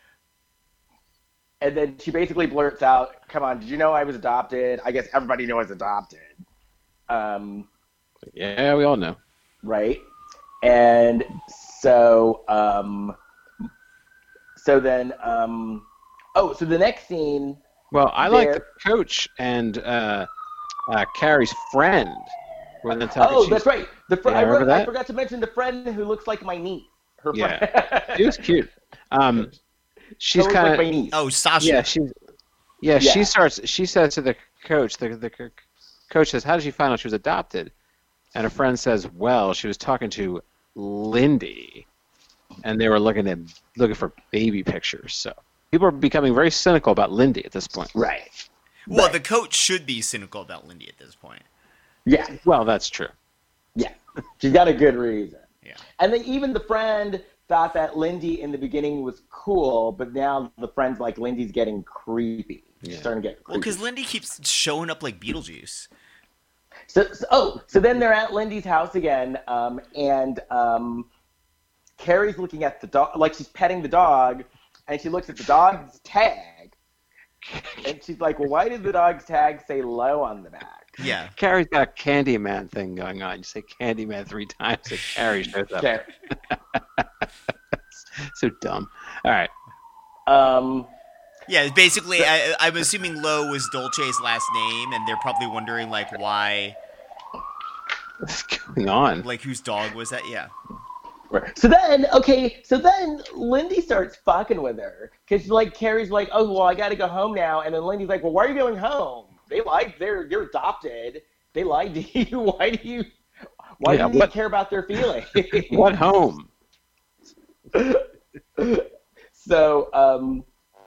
and then she basically blurts out, "Come on, did you know I was adopted? I guess everybody knew I was adopted." Um, Yeah, we all know. right? And so, um, so then, um, oh, so the next scene. Well, I like there- the coach and uh, uh, Carrie's friend. When they're talking, Oh, she's- that's right. The fr- Yeah, I, remember wrote- I that? forgot to mention the friend who looks like my niece. Her Yeah. friend. She was cute. Um, she's Looks kind like of my niece. Oh, Sasha. yeah. She's yeah, Yeah. She starts. She says to the coach. The the co- coach says, "How did she find out she was adopted?" And a friend says, "Well, she was talking to Lindy, and they were looking at looking for baby pictures." So people are becoming very cynical about Lindy at this point. Right. Well, Right. the coach should be cynical about Lindy at this point. Yeah. Well, that's true. Yeah. She's got a good reason. Yeah. And then even the friend thought that Lindy in the beginning was cool, but now the friend's like, Lindy's getting creepy. She's Yeah. starting to get Well, creepy. because Lindy keeps showing up like Beetlejuice. So, so, oh, so then they're at Lindy's house again, um, and um, Carrie's looking at the dog, like she's petting the dog, and she looks at the dog's tag, and she's like, well, why did the dog's tag say low on the back? Yeah. Carrie's got a Candyman thing going on. You say Candyman three times, and Carrie shows up. Okay. So dumb. All right. Um, Yeah, basically, I, I'm assuming Lo was Dolce's last name, and they're probably wondering, like, why, What's going on? like, whose dog was that? Yeah. so then, okay, so then Lindy starts fucking with her, because, like, Carrie's like, oh, well, I got to go home now, and then Lindy's like, well, why are you going home? They lied, they're, you're adopted. They lied to you. Why do you, why Yeah, do you what- care about their feelings? What home? So, um,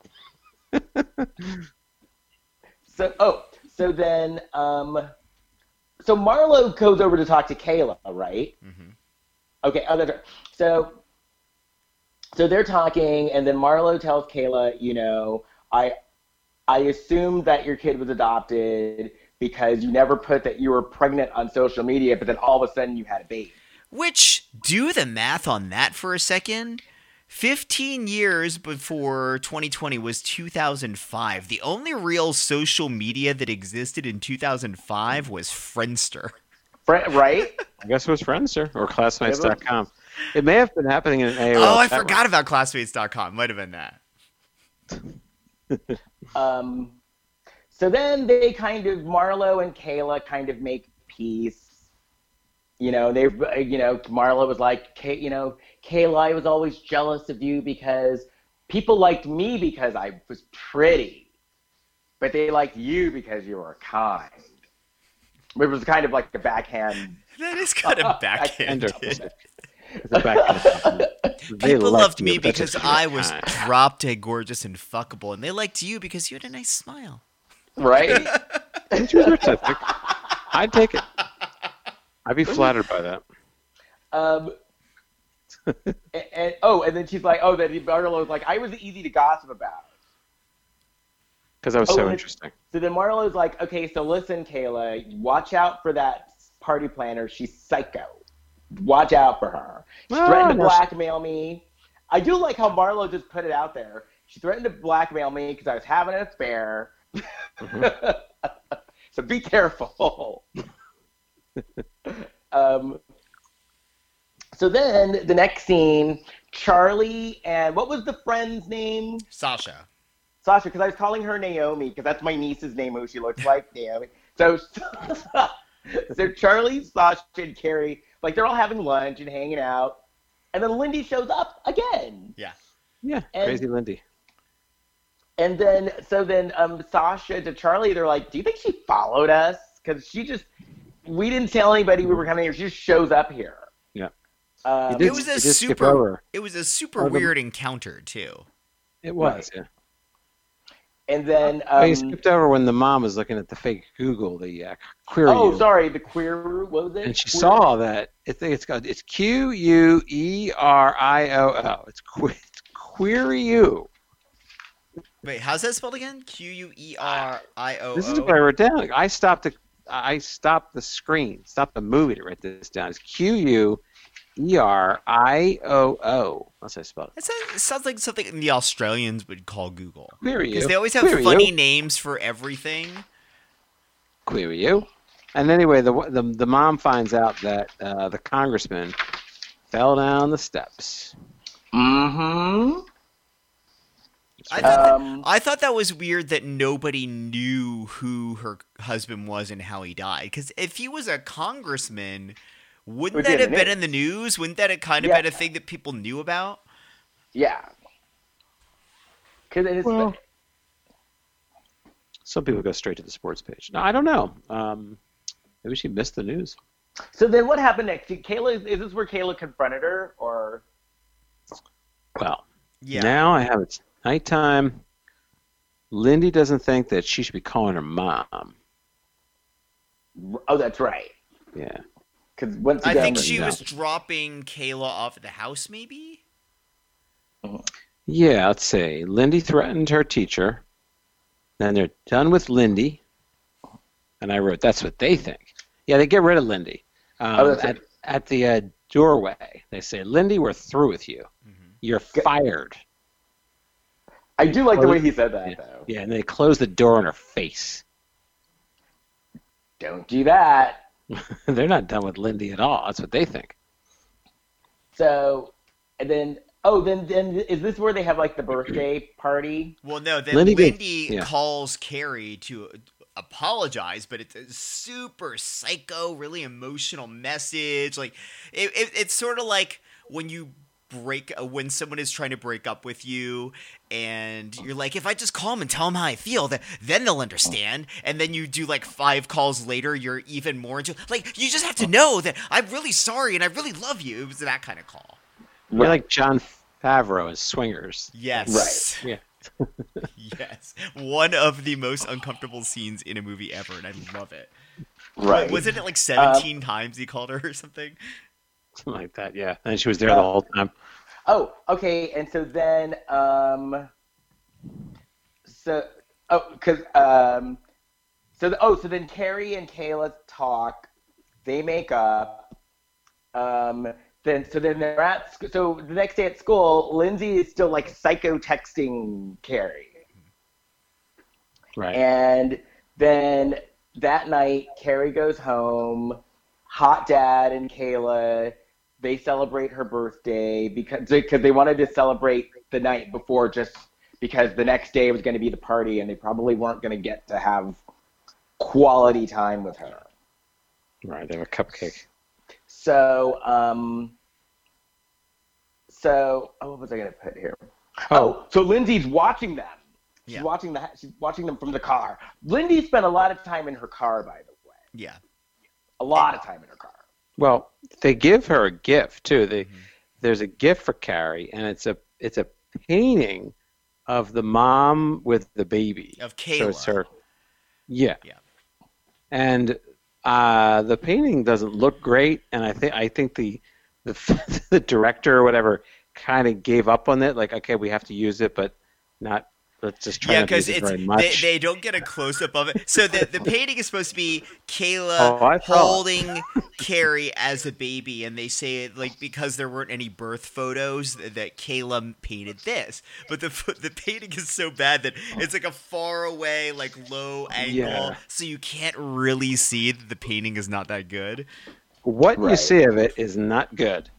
so, oh, so then, um, so Marlo goes over to talk to Kayla, right? Mhm. Okay, oh, that's right. So, so they're talking, and then Marlo tells Kayla, you know, I, I assumed that your kid was adopted because you never put that you were pregnant on social media, but then all of a sudden you had a baby. Which, do the math on that for a second. fifteen years before twenty twenty was two thousand five. The only real social media that existed in two thousand five was Friendster. Fri- Right? I guess it was Friendster or Classmates dot com. It may have been happening in an A O L. Oh, I chat forgot about Classmates dot com. Might have been that. Um, so then they kind of, Marlo and Kayla kind of make peace. You know, they, you know, Marlo was like, Kay, you know, Kayla, I was always jealous of you because people liked me because I was pretty, but they liked you because you were kind. It was kind of like a backhand. That is kind of backhanded. Ender. It's a backhand. They People loved loved you, me but that's because just I your was kind. drop dead gorgeous and fuckable, and they liked you because you had a nice smile. Right? It's your artistic. I'd take it. I'd be flattered by that. Um, and, and oh, and then she's like, oh, then Marlo was like, I was easy to gossip about. Because I was Oh, so and- interesting. So then Marlo's like, okay, so listen, Kayla, watch out for that party planner. She's psycho. Watch out for her. She Oh, threatened to no, she- blackmail me. I do like how Marlo just put it out there. She threatened to blackmail me because I was having an affair. Mhm. So be careful. um, so then the next scene, Charlie and what was the friend's name? Sasha. Sasha, because I was calling her Naomi, because that's my niece's name, who she looks like, Naomi. So, so Charlie, Sasha, and Carrie, like, they're all having lunch and hanging out. And then Lindy shows up again. Yeah. Yeah, And- crazy Lindy. And then, so then um, Sasha to Charlie, they're like, do you think she followed us? Because she just, we didn't tell anybody we were coming here. She just shows up here. Yeah. Um, You did- It was a you did skip super. over. It was a super Oh, the- weird encounter too. It was, yeah. and then, Oh, you um, skipped over when the mom was looking at the fake Google, the uh, query. oh, you. sorry, the queer, what was it? And she Queer- saw that. I think it's called, it's Q U E R I O O. It's, que- it's query you. Wait, how's that spelled again? Q U E R I O O. This is what I wrote down. I stopped the, I stopped the screen, stopped the movie to write this down. It's Q U E R I O O. That's how I spelled it. That sounds, it sounds like something the Australians would call Google. Query you. Because they always have Query funny you. names for everything. Query you. And anyway, the the the mom finds out that uh, the congressman fell down the steps. Mm-hmm. I thought, that, Um, I thought that was weird that nobody knew who her husband was and how he died. Because if he was a congressman, wouldn't Would that be have in the been news. in the news? Wouldn't that have kind of Yeah. been a thing that people knew about? Yeah. Because it's Well, some people go straight to the sports page. No, I don't know. Um, maybe she missed the news. so then what happened next? Did Kayla, is this where Kayla confronted her, or Well, Yeah. now I have it's nighttime. Lindy doesn't think that she should be calling her mom. oh, that's right. Yeah. Because once I again, think she no. was dropping Kayla off at the house, maybe? Yeah, let's see. Lindy threatened her teacher. Then they're done with Lindy. And I wrote, that's what they think. Yeah, they get rid of Lindy. Um, Oh, that's at, it. at the uh, doorway, they say, Lindy, we're through with you. You're fired. I do like the way he said that, Yeah. though. Yeah, and they close the door in her face. Don't do that. They're not done with Lindy at all. That's what they think. So, and then, oh, then, then is this where they have like the birthday party? Well, no, then Lindy Lindy, gets- yeah. calls Carrie to apologize, but it's a super psycho, really emotional message. Like, it, it, it's sort of like when you break, uh, when someone is trying to break up with you, and you're like, if I just call them and tell them how I feel, then, then they'll understand. And then you do like five calls later, you're even more into, like, you just have to know that I'm really sorry and I really love you. It was that kind of call. You're like John Favreau in Swingers. Yes. Yeah. Yes. One of the most uncomfortable scenes in a movie ever, and I love it. Right. Wasn't it like seventeen times he called her or something? Something like that, yeah. And she was there the whole time. Oh, okay. And so then, um, so, oh, because, um, so, the, oh, so then Carrie and Kayla talk, they make up, um, then, so then they're at, sc- so the next day at school, Lindsay is still like psycho texting Carrie. Right. And then that night, Carrie goes home, hot dad and Kayla, they celebrate her birthday because because they wanted to celebrate the night before just because the next day was going to be the party and they probably weren't going to get to have quality time with her. Right, they have a cupcake. So, um, so, oh, what was I going to put here? Oh. Oh, so Lindsay's watching them. She's Yeah. watching the she's watching them from the car. Lindsay spent a lot of time in her car, by the way. Yeah. A lot of time in her car. Well, they give her a gift too. They, there's a gift for Carrie, and it's a it's a painting of the mom with the baby. Of So it's Kayla. her. Yeah. Yeah. And uh, the painting doesn't look great, and I think I think the the the director or whatever kind of gave up on it. Like, okay, we have to use it, but not. Let's just try Yeah, not to use because it it's very they, much. they don't get a close up of it. So the the painting is supposed to be Kayla Oh, I saw it. holding Carrie as a baby, and they say it like because there weren't any birth photos that, that Kayla painted this. But the ph- the painting is so bad that it's like a far away, like low angle, Yeah. so you can't really see that the painting is not that good. What you Right. see of it is not good.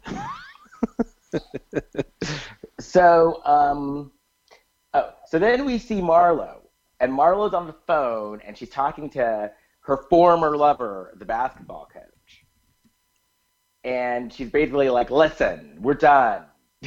So, um, oh, so then we see Marlo, and Marlo's on the phone, and she's talking to her former lover, the basketball coach. And she's basically like, listen, we're done.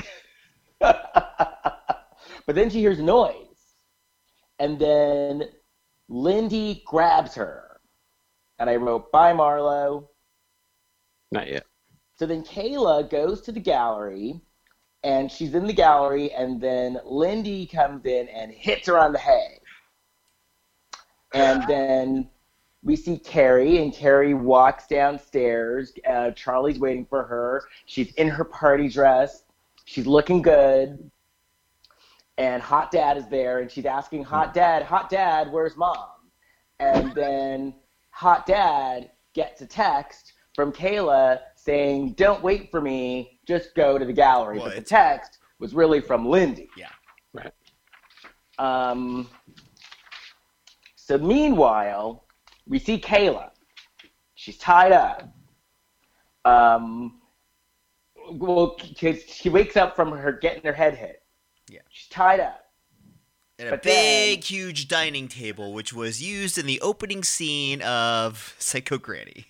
But then she hears noise. And then Lindy grabs her. And I wrote, bye, Marlo. Not yet. So then Kayla goes to the gallery, and she's in the gallery, and then Lindy comes in and hits her on the head. And then we see Carrie, and Carrie walks downstairs. Uh, Charlie's waiting for her. She's in her party dress. She's looking good. And Hot Dad is there, and she's asking Hot Dad, Hot Dad, where's Mom? And then Hot Dad gets a text from Kayla saying, don't wait for me, just go to the gallery. Well, but the it's- text was really from Lindy. Yeah. Right. Um, so meanwhile, we see Kayla. She's tied up. Um, well, she, she wakes up from her getting her head hit. Yeah. She's tied up. At a But big, then- huge dining table, which was used in the opening scene of Psycho Granny.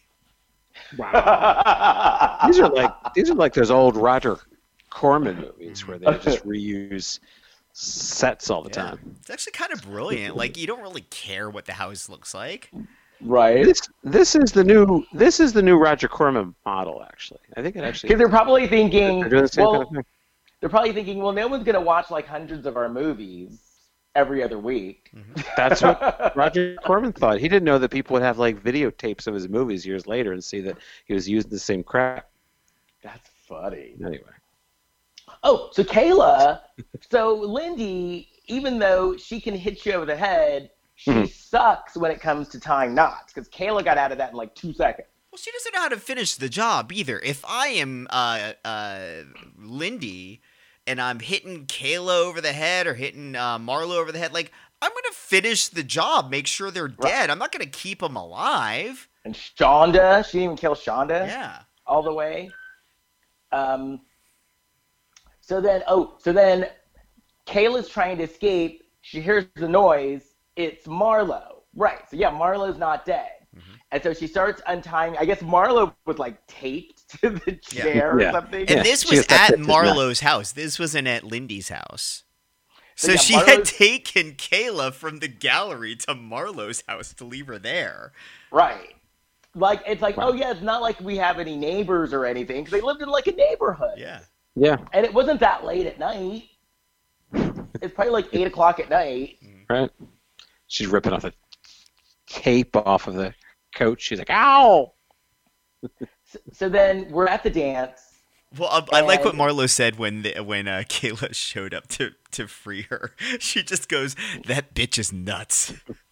Wow. These are like these are like those old Roger Corman movies where they just reuse sets all the Yeah. time. It's actually kind of brilliant. Like, you don't really care what the house looks like. Right. This this is the new this is the new Roger Corman model. Actually, I think it actually Because they're probably thinking, they're doing the same well, kind of thing. they're probably thinking, well, no one's going to watch like hundreds of our movies every other week. That's what Roger Corman thought. He didn't know that people would have like videotapes of his movies years later and see that he was using the same crap. That's funny. Anyway, Oh, so Kayla, so Lindy, even though she can hit you over the head, she Mhm. sucks when it comes to tying knots because Kayla got out of that in like two seconds. Well, she doesn't know how to finish the job either. If I am uh, uh, Lindy and I'm hitting Kayla over the head or hitting uh, Marlo over the head, like, I'm going to finish the job, make sure they're dead. I'm not going to keep them alive. And Shonda, she didn't even kill Shonda Yeah. all the way. Um. So then, oh, so then Kayla's trying to escape. She hears the noise. It's Marlo. Right. So yeah, Marlo's not dead. And so she starts untying. I guess Marlo was like taped to the Yeah. chair Yeah. or something. And Yeah, this she was got that at fixed as well. Marlo's house. This wasn't at Lindy's house. So yeah, she had Marlo's- taken Kayla from the gallery to Marlo's house to leave her there. Right. Like, it's like, Wow. oh, yeah, it's not like we have any neighbors or anything because they lived in like a neighborhood. Yeah. yeah, And it wasn't that late at night. It's probably like eight o'clock at night. right. She's ripping off the tape off of the coat. She's like, "Ow!" So, so then we're at the dance. Well, I, I like what And- Marlo said when the, when uh, Kayla showed up to, to free her. She just goes, "That bitch is nuts."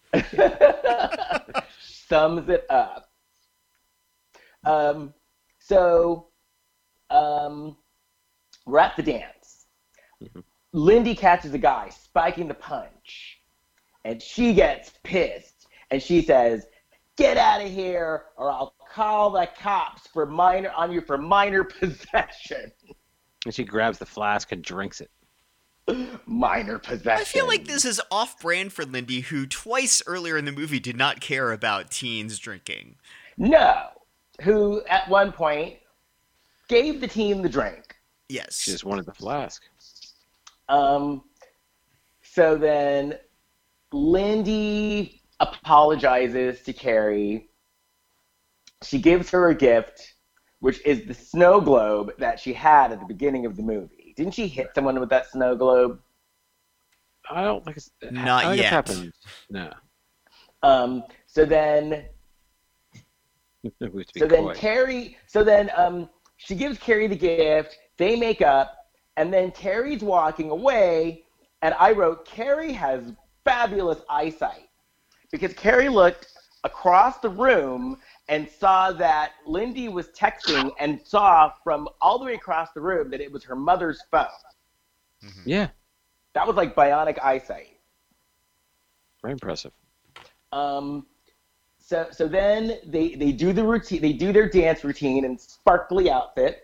Sums it up. Um, so um, we're at the dance. Lindy catches a guy spiking the punch, and she gets pissed, and she says, "Get out of here, or I'll call the cops for minor on you for minor possession." And she grabs the flask and drinks it. Minor possession. I feel like this is off-brand for Lindy, who twice earlier in the movie did not care about teens drinking. No, who at one point gave the team the drink. Yes. She just wanted the flask. Um, so then Lindy apologizes to Carrie. She gives her a gift, which is the snow globe that she had at the beginning of the movie. Didn't she hit someone with that snow globe? I don't think it's Not I think yet. It's happened. No, Um, so then, we have to be so then coy. Carrie, so then um, she gives Carrie the gift. They make up, and then Carrie's walking away, and I wrote, Carrie has fabulous eyesight. Because Carrie looked across the room and saw that Lindy was texting and saw from all the way across the room that it was her mother's phone. Yeah, That was like bionic eyesight. very impressive. Um, so so then they, they do the routine, they do their dance routine in sparkly outfits.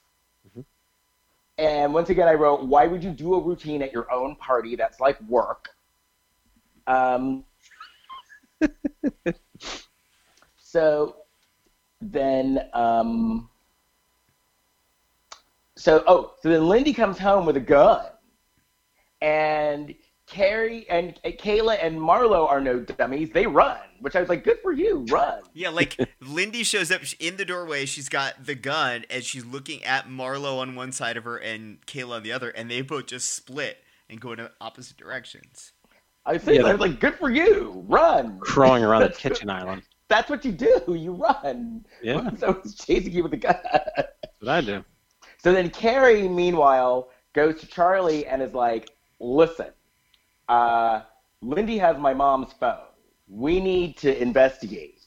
And once again, I wrote, why would you do a routine at your own party? That's like work. Um, so then, um, so, oh, so then Lindy comes home with a gun. And Carrie and Kayla and Marlo are no dummies. They run, which I was like, good for you, run. Yeah, like Lindy shows up in the doorway. She's got the gun, and she's looking at Marlo on one side of her and Kayla on the other, and they both just split and go in opposite directions. I was, saying, Yeah, I was like, good for you, run. Crawling around the That's- kitchen island. That's what you do. You run. Yeah. So he's chasing you with a gun. That's what I do. So then Carrie, meanwhile, goes to Charlie and is like, listen, uh, Lindy has my mom's phone. We need to investigate.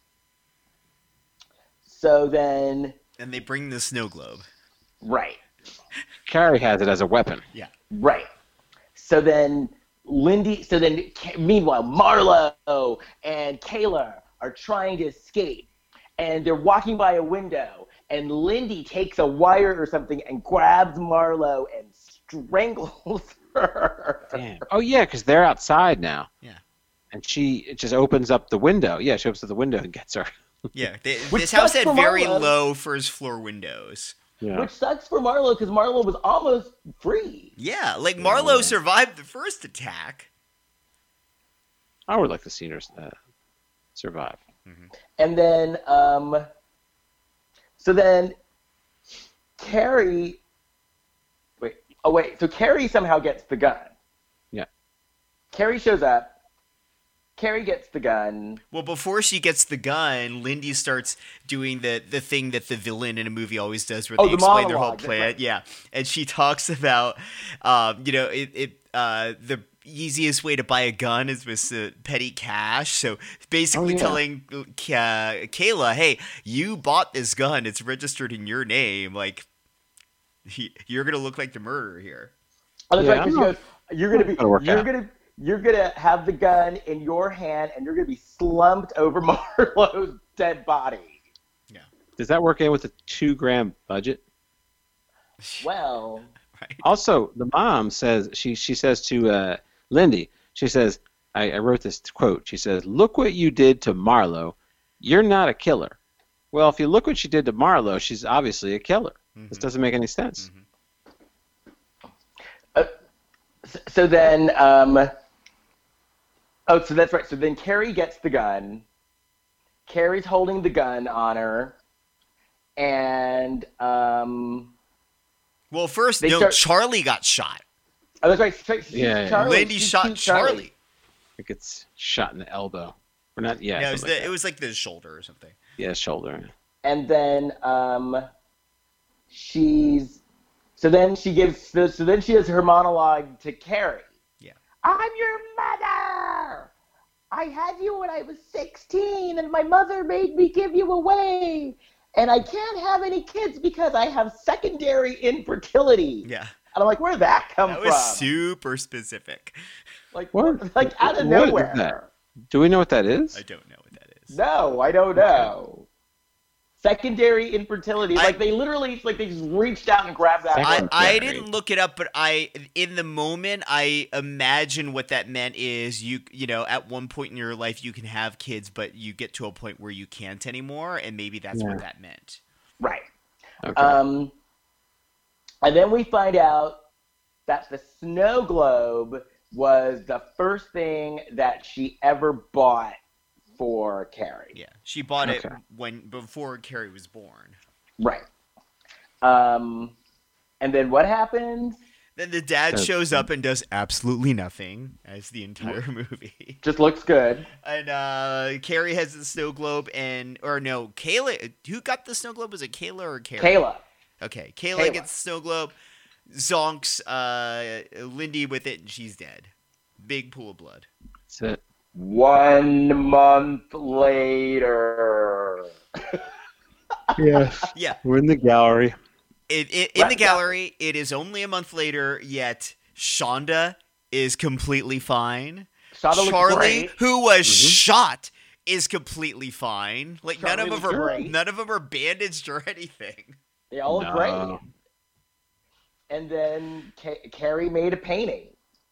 So then, And they bring the snow globe. right, Carrie has it as a weapon. Yeah. right. So then Lindy, so then, Ka- meanwhile, Marlo and Kayla are trying to escape. and they're walking by a window, and Lindy takes a wire or something and grabs Marlo and strangles her. Damn. Oh yeah, because they're outside now. Yeah. And she it just opens up the window. Yeah, she opens up the window and gets her. Yeah, they, Which this house sucks had for very Marlo. low first floor windows. Yeah. Which sucks for Marlo because Marlo was almost free. Yeah, like Marlo Yeah. survived the first attack. I would like to see her uh, survive. And then, um, so then Carrie, wait, oh wait, so Carrie somehow gets the gun. Yeah. Carrie shows up. Carrie gets the gun. Well, before she gets the gun, Lindy starts doing the, the thing that the villain in a movie always does, where Oh, they the explain their whole monologue, that's plan. right. Yeah, and she talks about, um, you know, it, it uh, the easiest way to buy a gun is with uh, petty cash. So basically, Oh, yeah. telling uh, Kayla, "Hey, you bought this gun; it's registered in your name. Like, he, you're gonna look like the murderer here." Oh, that's Yeah, right. 'Cause she I'm goes, "You're gonna be, That'll work you're out. gonna, you're gonna have the gun in your hand, and you're gonna be slumped over Marlo's dead body." Does that work in with the two grand budget? Well, Right? Also, the mom says she she says to uh, Lindy, she says, I, I wrote this quote. She says, "Look what you did to Marlo. You're not a killer." Well, if you look what she did to Marlo, she's obviously a killer. This doesn't make any sense. so, so then, um, oh, so that's right. So then Carrie gets the gun. Carrie's holding the gun on her, and um, Well, first, They no, start- Charlie got shot. oh, that's right. She, she, Yeah, yeah. Charlie, Lindy she shot shoots Charlie. It gets shot in the elbow. Or not, yeah. Yeah, it was, something the, like it was like the shoulder or something. that. Yeah, shoulder. And then um, she's so then she gives so, so then she has her monologue to Carrie. Yeah. I'm your mother. I had you when I was sixteen, and my mother made me give you away. And I can't have any kids because I have secondary infertility. Yeah. And I'm like, where did that come That from? was super specific. like, What? like out of What is nowhere. that? Do we know what that is? I don't know what that is. No, I don't know. Secondary infertility. I- like they literally, like they just reached out and grabbed that. I, Second- I Secondary. didn't look it up, but I in the moment I imagine what that meant is you you know at one point in your life you can have kids, but you get to a point where you can't anymore, and maybe that's Yeah. what that meant. Right. Okay. Um, and then we find out that the snow globe was the first thing that she ever bought for Carrie. Yeah, she bought it Okay. when before Carrie was born. Right. Um, and then what happens? Then the dad That's- shows up and does absolutely nothing as the entire movie. Just looks good. And uh, Carrie has the snow globe, and or no, Kayla. Who got the snow globe? Was it Kayla or Carrie? Kayla. Okay, Kayla, Kayla. gets the snow globe. Zonks uh, Lindy with it, and she's dead. Big pool of blood. That's it. One month later. Yeah. Yeah, We're in the gallery. it, it, in Right, the yeah. gallery, it is only a month later, yet Shonda is completely fine. Shonda looks Charlie, great. who was shot, is completely fine. Like none Charlie of them looks are great. none of them are bandaged or anything. They all look No. great. And then Ca- Carrie made a painting.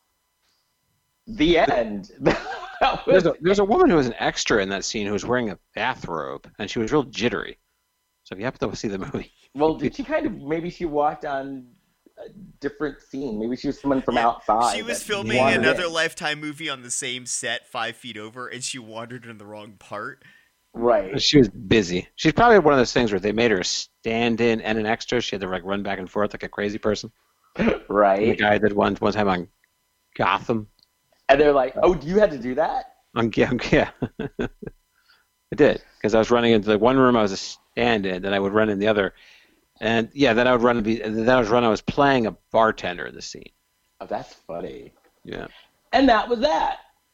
The end. That was- There's a, there's a woman who was an extra in that scene who was wearing a bathrobe, and she was real jittery. So if you happen to see the movie, well, did she kind of, maybe she walked on a different scene. Maybe she was someone from Yeah, outside. She was that filming wandered another in. Lifetime movie on the same set, five feet over, and she wandered in the wrong part. Right. she was busy. She's probably one of those things where they made her a stand-in and an extra. She had to like run back and forth like a crazy person. The Right. guy did one one time on Gotham. And they're like, oh, you had to do that? On yeah, yeah. I did because I was running into the one room. I was a stand-in, then I would run in the other, and yeah, then I would run and be. And then I was run. I was playing a bartender in the scene. Oh, that's funny. Yeah. And that was that.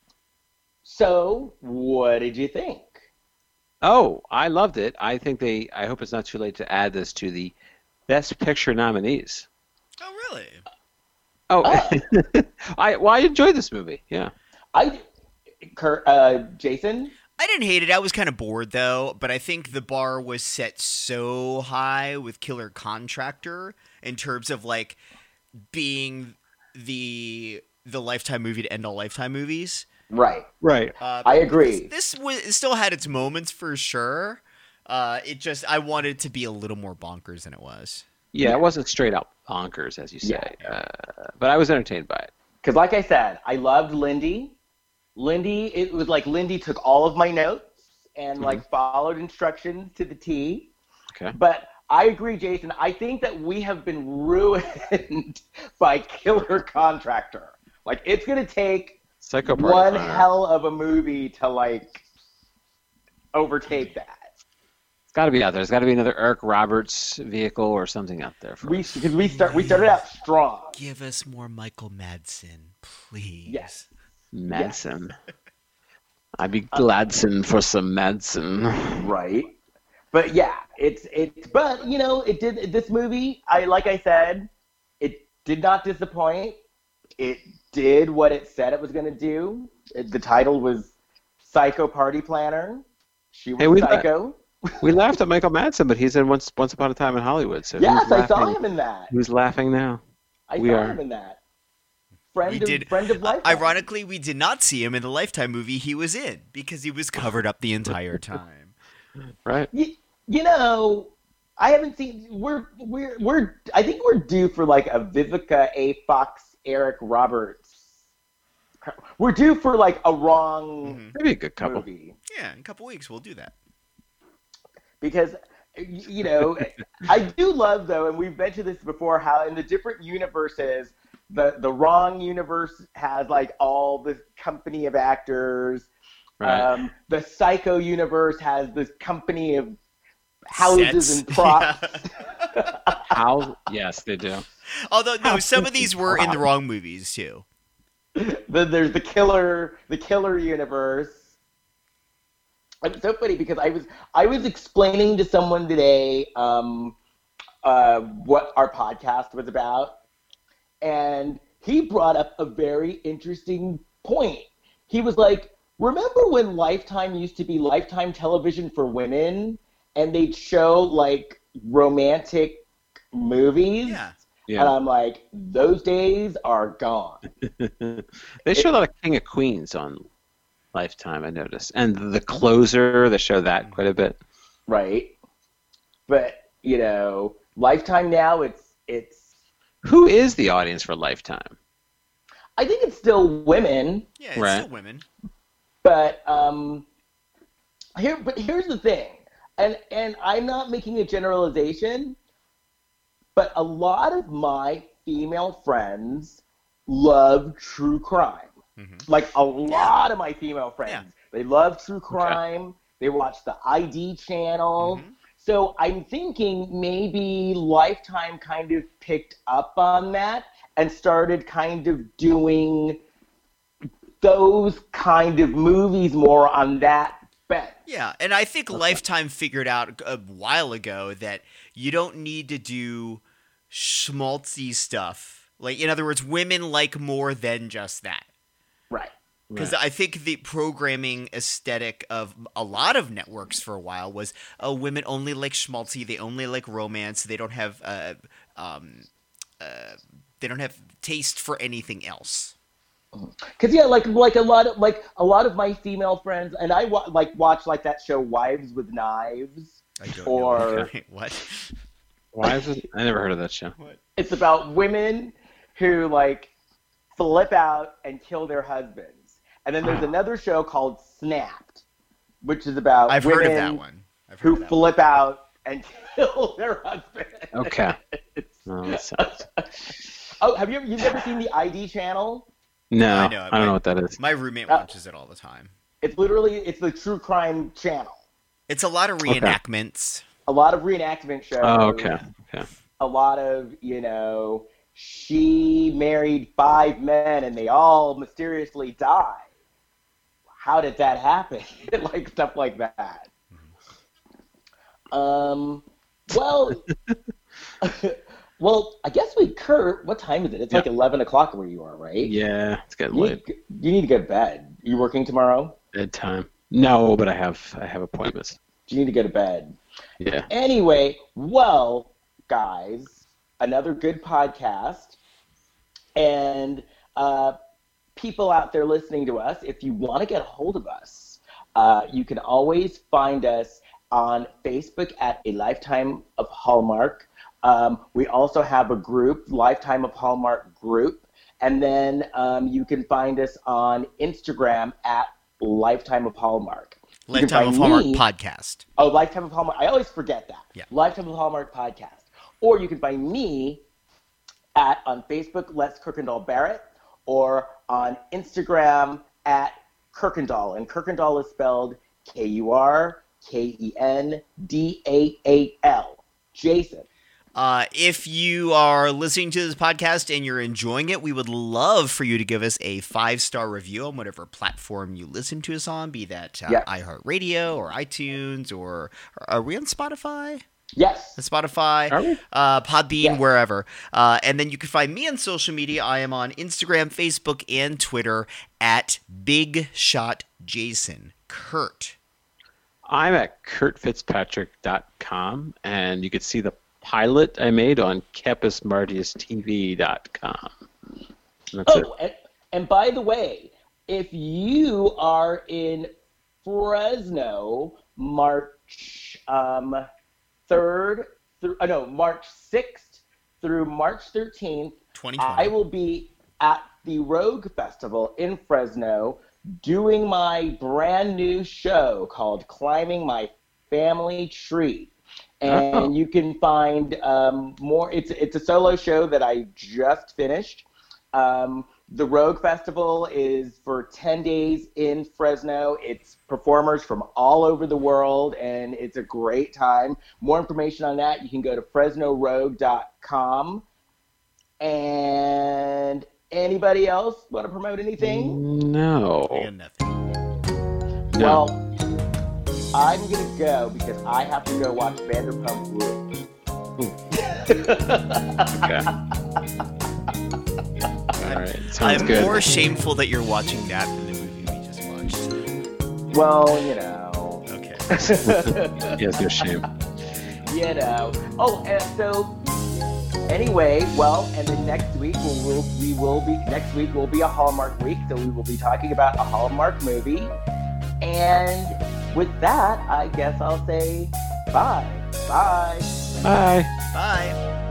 So, what did you think? Oh, I loved it. I think they. I hope it's not too late to add this to the Best Picture nominees. Oh, really? Oh, Ah. I well, I enjoyed this movie. Yeah. I, Kurt, uh, Jason, I didn't hate it. I was kind of bored though, but I think the bar was set so high with Killer Contractor in terms of like being the the Lifetime movie to end all Lifetime movies. Right. Right. Uh, I agree. This, this was, it still had its moments for sure. Uh, it just I wanted it to be a little more bonkers than it was. Yeah, it wasn't straight up bonkers, as you say, Yeah. uh, but I was entertained by it. Because like I said, I loved Lindy. Lindy, it was like Lindy took all of my notes and like followed instructions to the T. Okay. But I agree, Jason. I think that we have been ruined by Killer Contractor. Like, it's going to take Psycho Party one Planner. hell of a movie to, like, overtake that. It's got to be out there. There's got to be another Eric Roberts vehicle or something out there. For We us. Because we, start, we started out strong. Give us more Michael Madsen, please. Yes. Madsen. I'd be gladson for some Madsen. Right. But yeah, it's it's but you know, it did this movie, I like I said, it did not disappoint. It did what it said it was going to do. It, the title was Psycho Party Planner. She was Hey, we psycho. We laughed at Michael Madsen, but he's in Once Once Upon a Time in Hollywood. So Yes, who's I saw laughing? him in that. Who's laughing now? I we saw are. him in that. Friend We of did. friend of life. Ironically, we did not see him in the Lifetime movie he was in because he was covered up the entire time. Right? You, you know, I haven't seen. We're we're we're. I think we're due for like a Vivica A. Fox, Eric Roberts. We're due for like a wrong Mhm. Maybe a good couple. movie Yeah, in a couple weeks we'll do that. because y- you know I do love though, and we've mentioned this before, how in the different universes, the the wrong universe has like all this company of actors. Right. Um, the Psycho universe has this company of houses Sets. and props. Yeah. How? Yes, they do. Although no, some of these were in the wrong movies too. Then there's the killer, the killer universe. It's so funny because I was I was explaining to someone today um, uh, what our podcast was about, and he brought up a very interesting point. He was like, "Remember when Lifetime used to be Lifetime television for women, and they'd show like romantic movies?" Yeah. And Yeah. I'm like, "Those days are gone." They show a lot of King of Queens on Lifetime, I noticed. And The Closer, they show that quite a bit. Right. But, you know, Lifetime now, it's, it's, Who is the audience for Lifetime? I think it's still women, Yeah, it's Right. still women. but, um, here, but here's the thing, and, and I'm not making a generalization, but a lot of my female friends love true crime. Mhm. Like a lot of my female friends, Yeah. they love true crime. They watch the I D channel. Mhm. So I'm thinking maybe Lifetime kind of picked up on that and started kind of doing those kind of movies more on that bet. Yeah, and I think Lifetime figured out a while ago that you don't need to do schmaltzy stuff. Like, in other words, women like more than just that. Right. Because Right. I think the programming aesthetic of a lot of networks for a while was, oh, women only like schmaltzy, they only like romance, they don't have, uh, um, uh, they don't have taste for anything else. Cause yeah, like like a lot of like a lot of my female friends, and I wa- like watch like that show Wives with Knives. I don't Or- know. Okay, what? Why is it? I never heard of that show. It's about women who like flip out and kill their husbands. And then there's another show called Snapped, which is about I've women heard of that one. I've heard who of that one. flip out and kill their husband. Okay. No, that sounds... Oh, have you ever, you've never seen the I D channel? No, I I, know it, don't my- know what that is. My roommate Uh, watches it all the time. It's literally it's the true crime channel. It's a lot of Okay. reenactments. A lot of reenactment shows. Oh, okay. Okay. A lot of, you know, she married five men and they all mysteriously died. How did that happen? Like stuff like that. Um, well, well, I guess we, Kurt, what time is it? It's like eleven o'clock where you are, right? Yeah, it's getting You late. need, you need to go to bed. You working tomorrow? Bedtime. No, but I have I have appointments. You need to go to bed. Yeah. Anyway, well, guys, another good podcast. And uh, people out there listening to us, if you want to get a hold of us, uh, you can always find us on Facebook at A Lifetime of Hallmark. Um, we also have a group, Lifetime of Hallmark group. And then um, you can find us on Instagram at Lifetime of Hallmark. Lifetime of Hallmark podcast. Oh, Lifetime of Hallmark. I always forget that. Yeah. Lifetime of Hallmark podcast. Or you can find me at on Facebook, Les Kirkendall Barrett, or on Instagram at Kirkendall. And Kirkendall is spelled K U R K E N D A A L. Jason. Uh, if you are listening to this podcast and you're enjoying it, we would love for you to give us a five-star review on whatever platform you listen to us on, be that uh, Yes. iHeartRadio or iTunes, or are we on Spotify? Yes. Spotify, Are we? uh, Podbean, Yes. wherever. Uh, and then you can find me on social media. I am on Instagram, Facebook, and Twitter at Big Shot Jason. Kurt. I'm at kurt fitzpatrick dot com, and you can see the pilot I made on kepis martius t v dot com. That's it. Oh, and, and by the way, if you are in Fresno, March um, third through, uh, no, March sixth through March thirteenth, twenty twenty. I will be at the Rogue Festival in Fresno doing my brand new show called Climbing My Family Tree. And Oh. you can find um, more. It's it's a solo show that I just finished. Um, the Rogue Festival is for ten days in Fresno. It's performers from all over the world, and it's a great time. More information on that, you can go to fresno rogue dot com. And anybody else want to promote anything? No. I got nothing. No. Well, I'm going to go because I have to go watch Vanderpump Rules. Okay. All right. Sounds I'm good. more shameful that you're watching that than the movie we just watched. Well, you know. Okay. Yes, no shame. You know. Oh, and so anyway, well, and then next week we'll, we'll, we will be, next week will be a Hallmark week, so we will be talking about a Hallmark movie. And with that, I guess I'll say bye. Bye. Bye. Bye.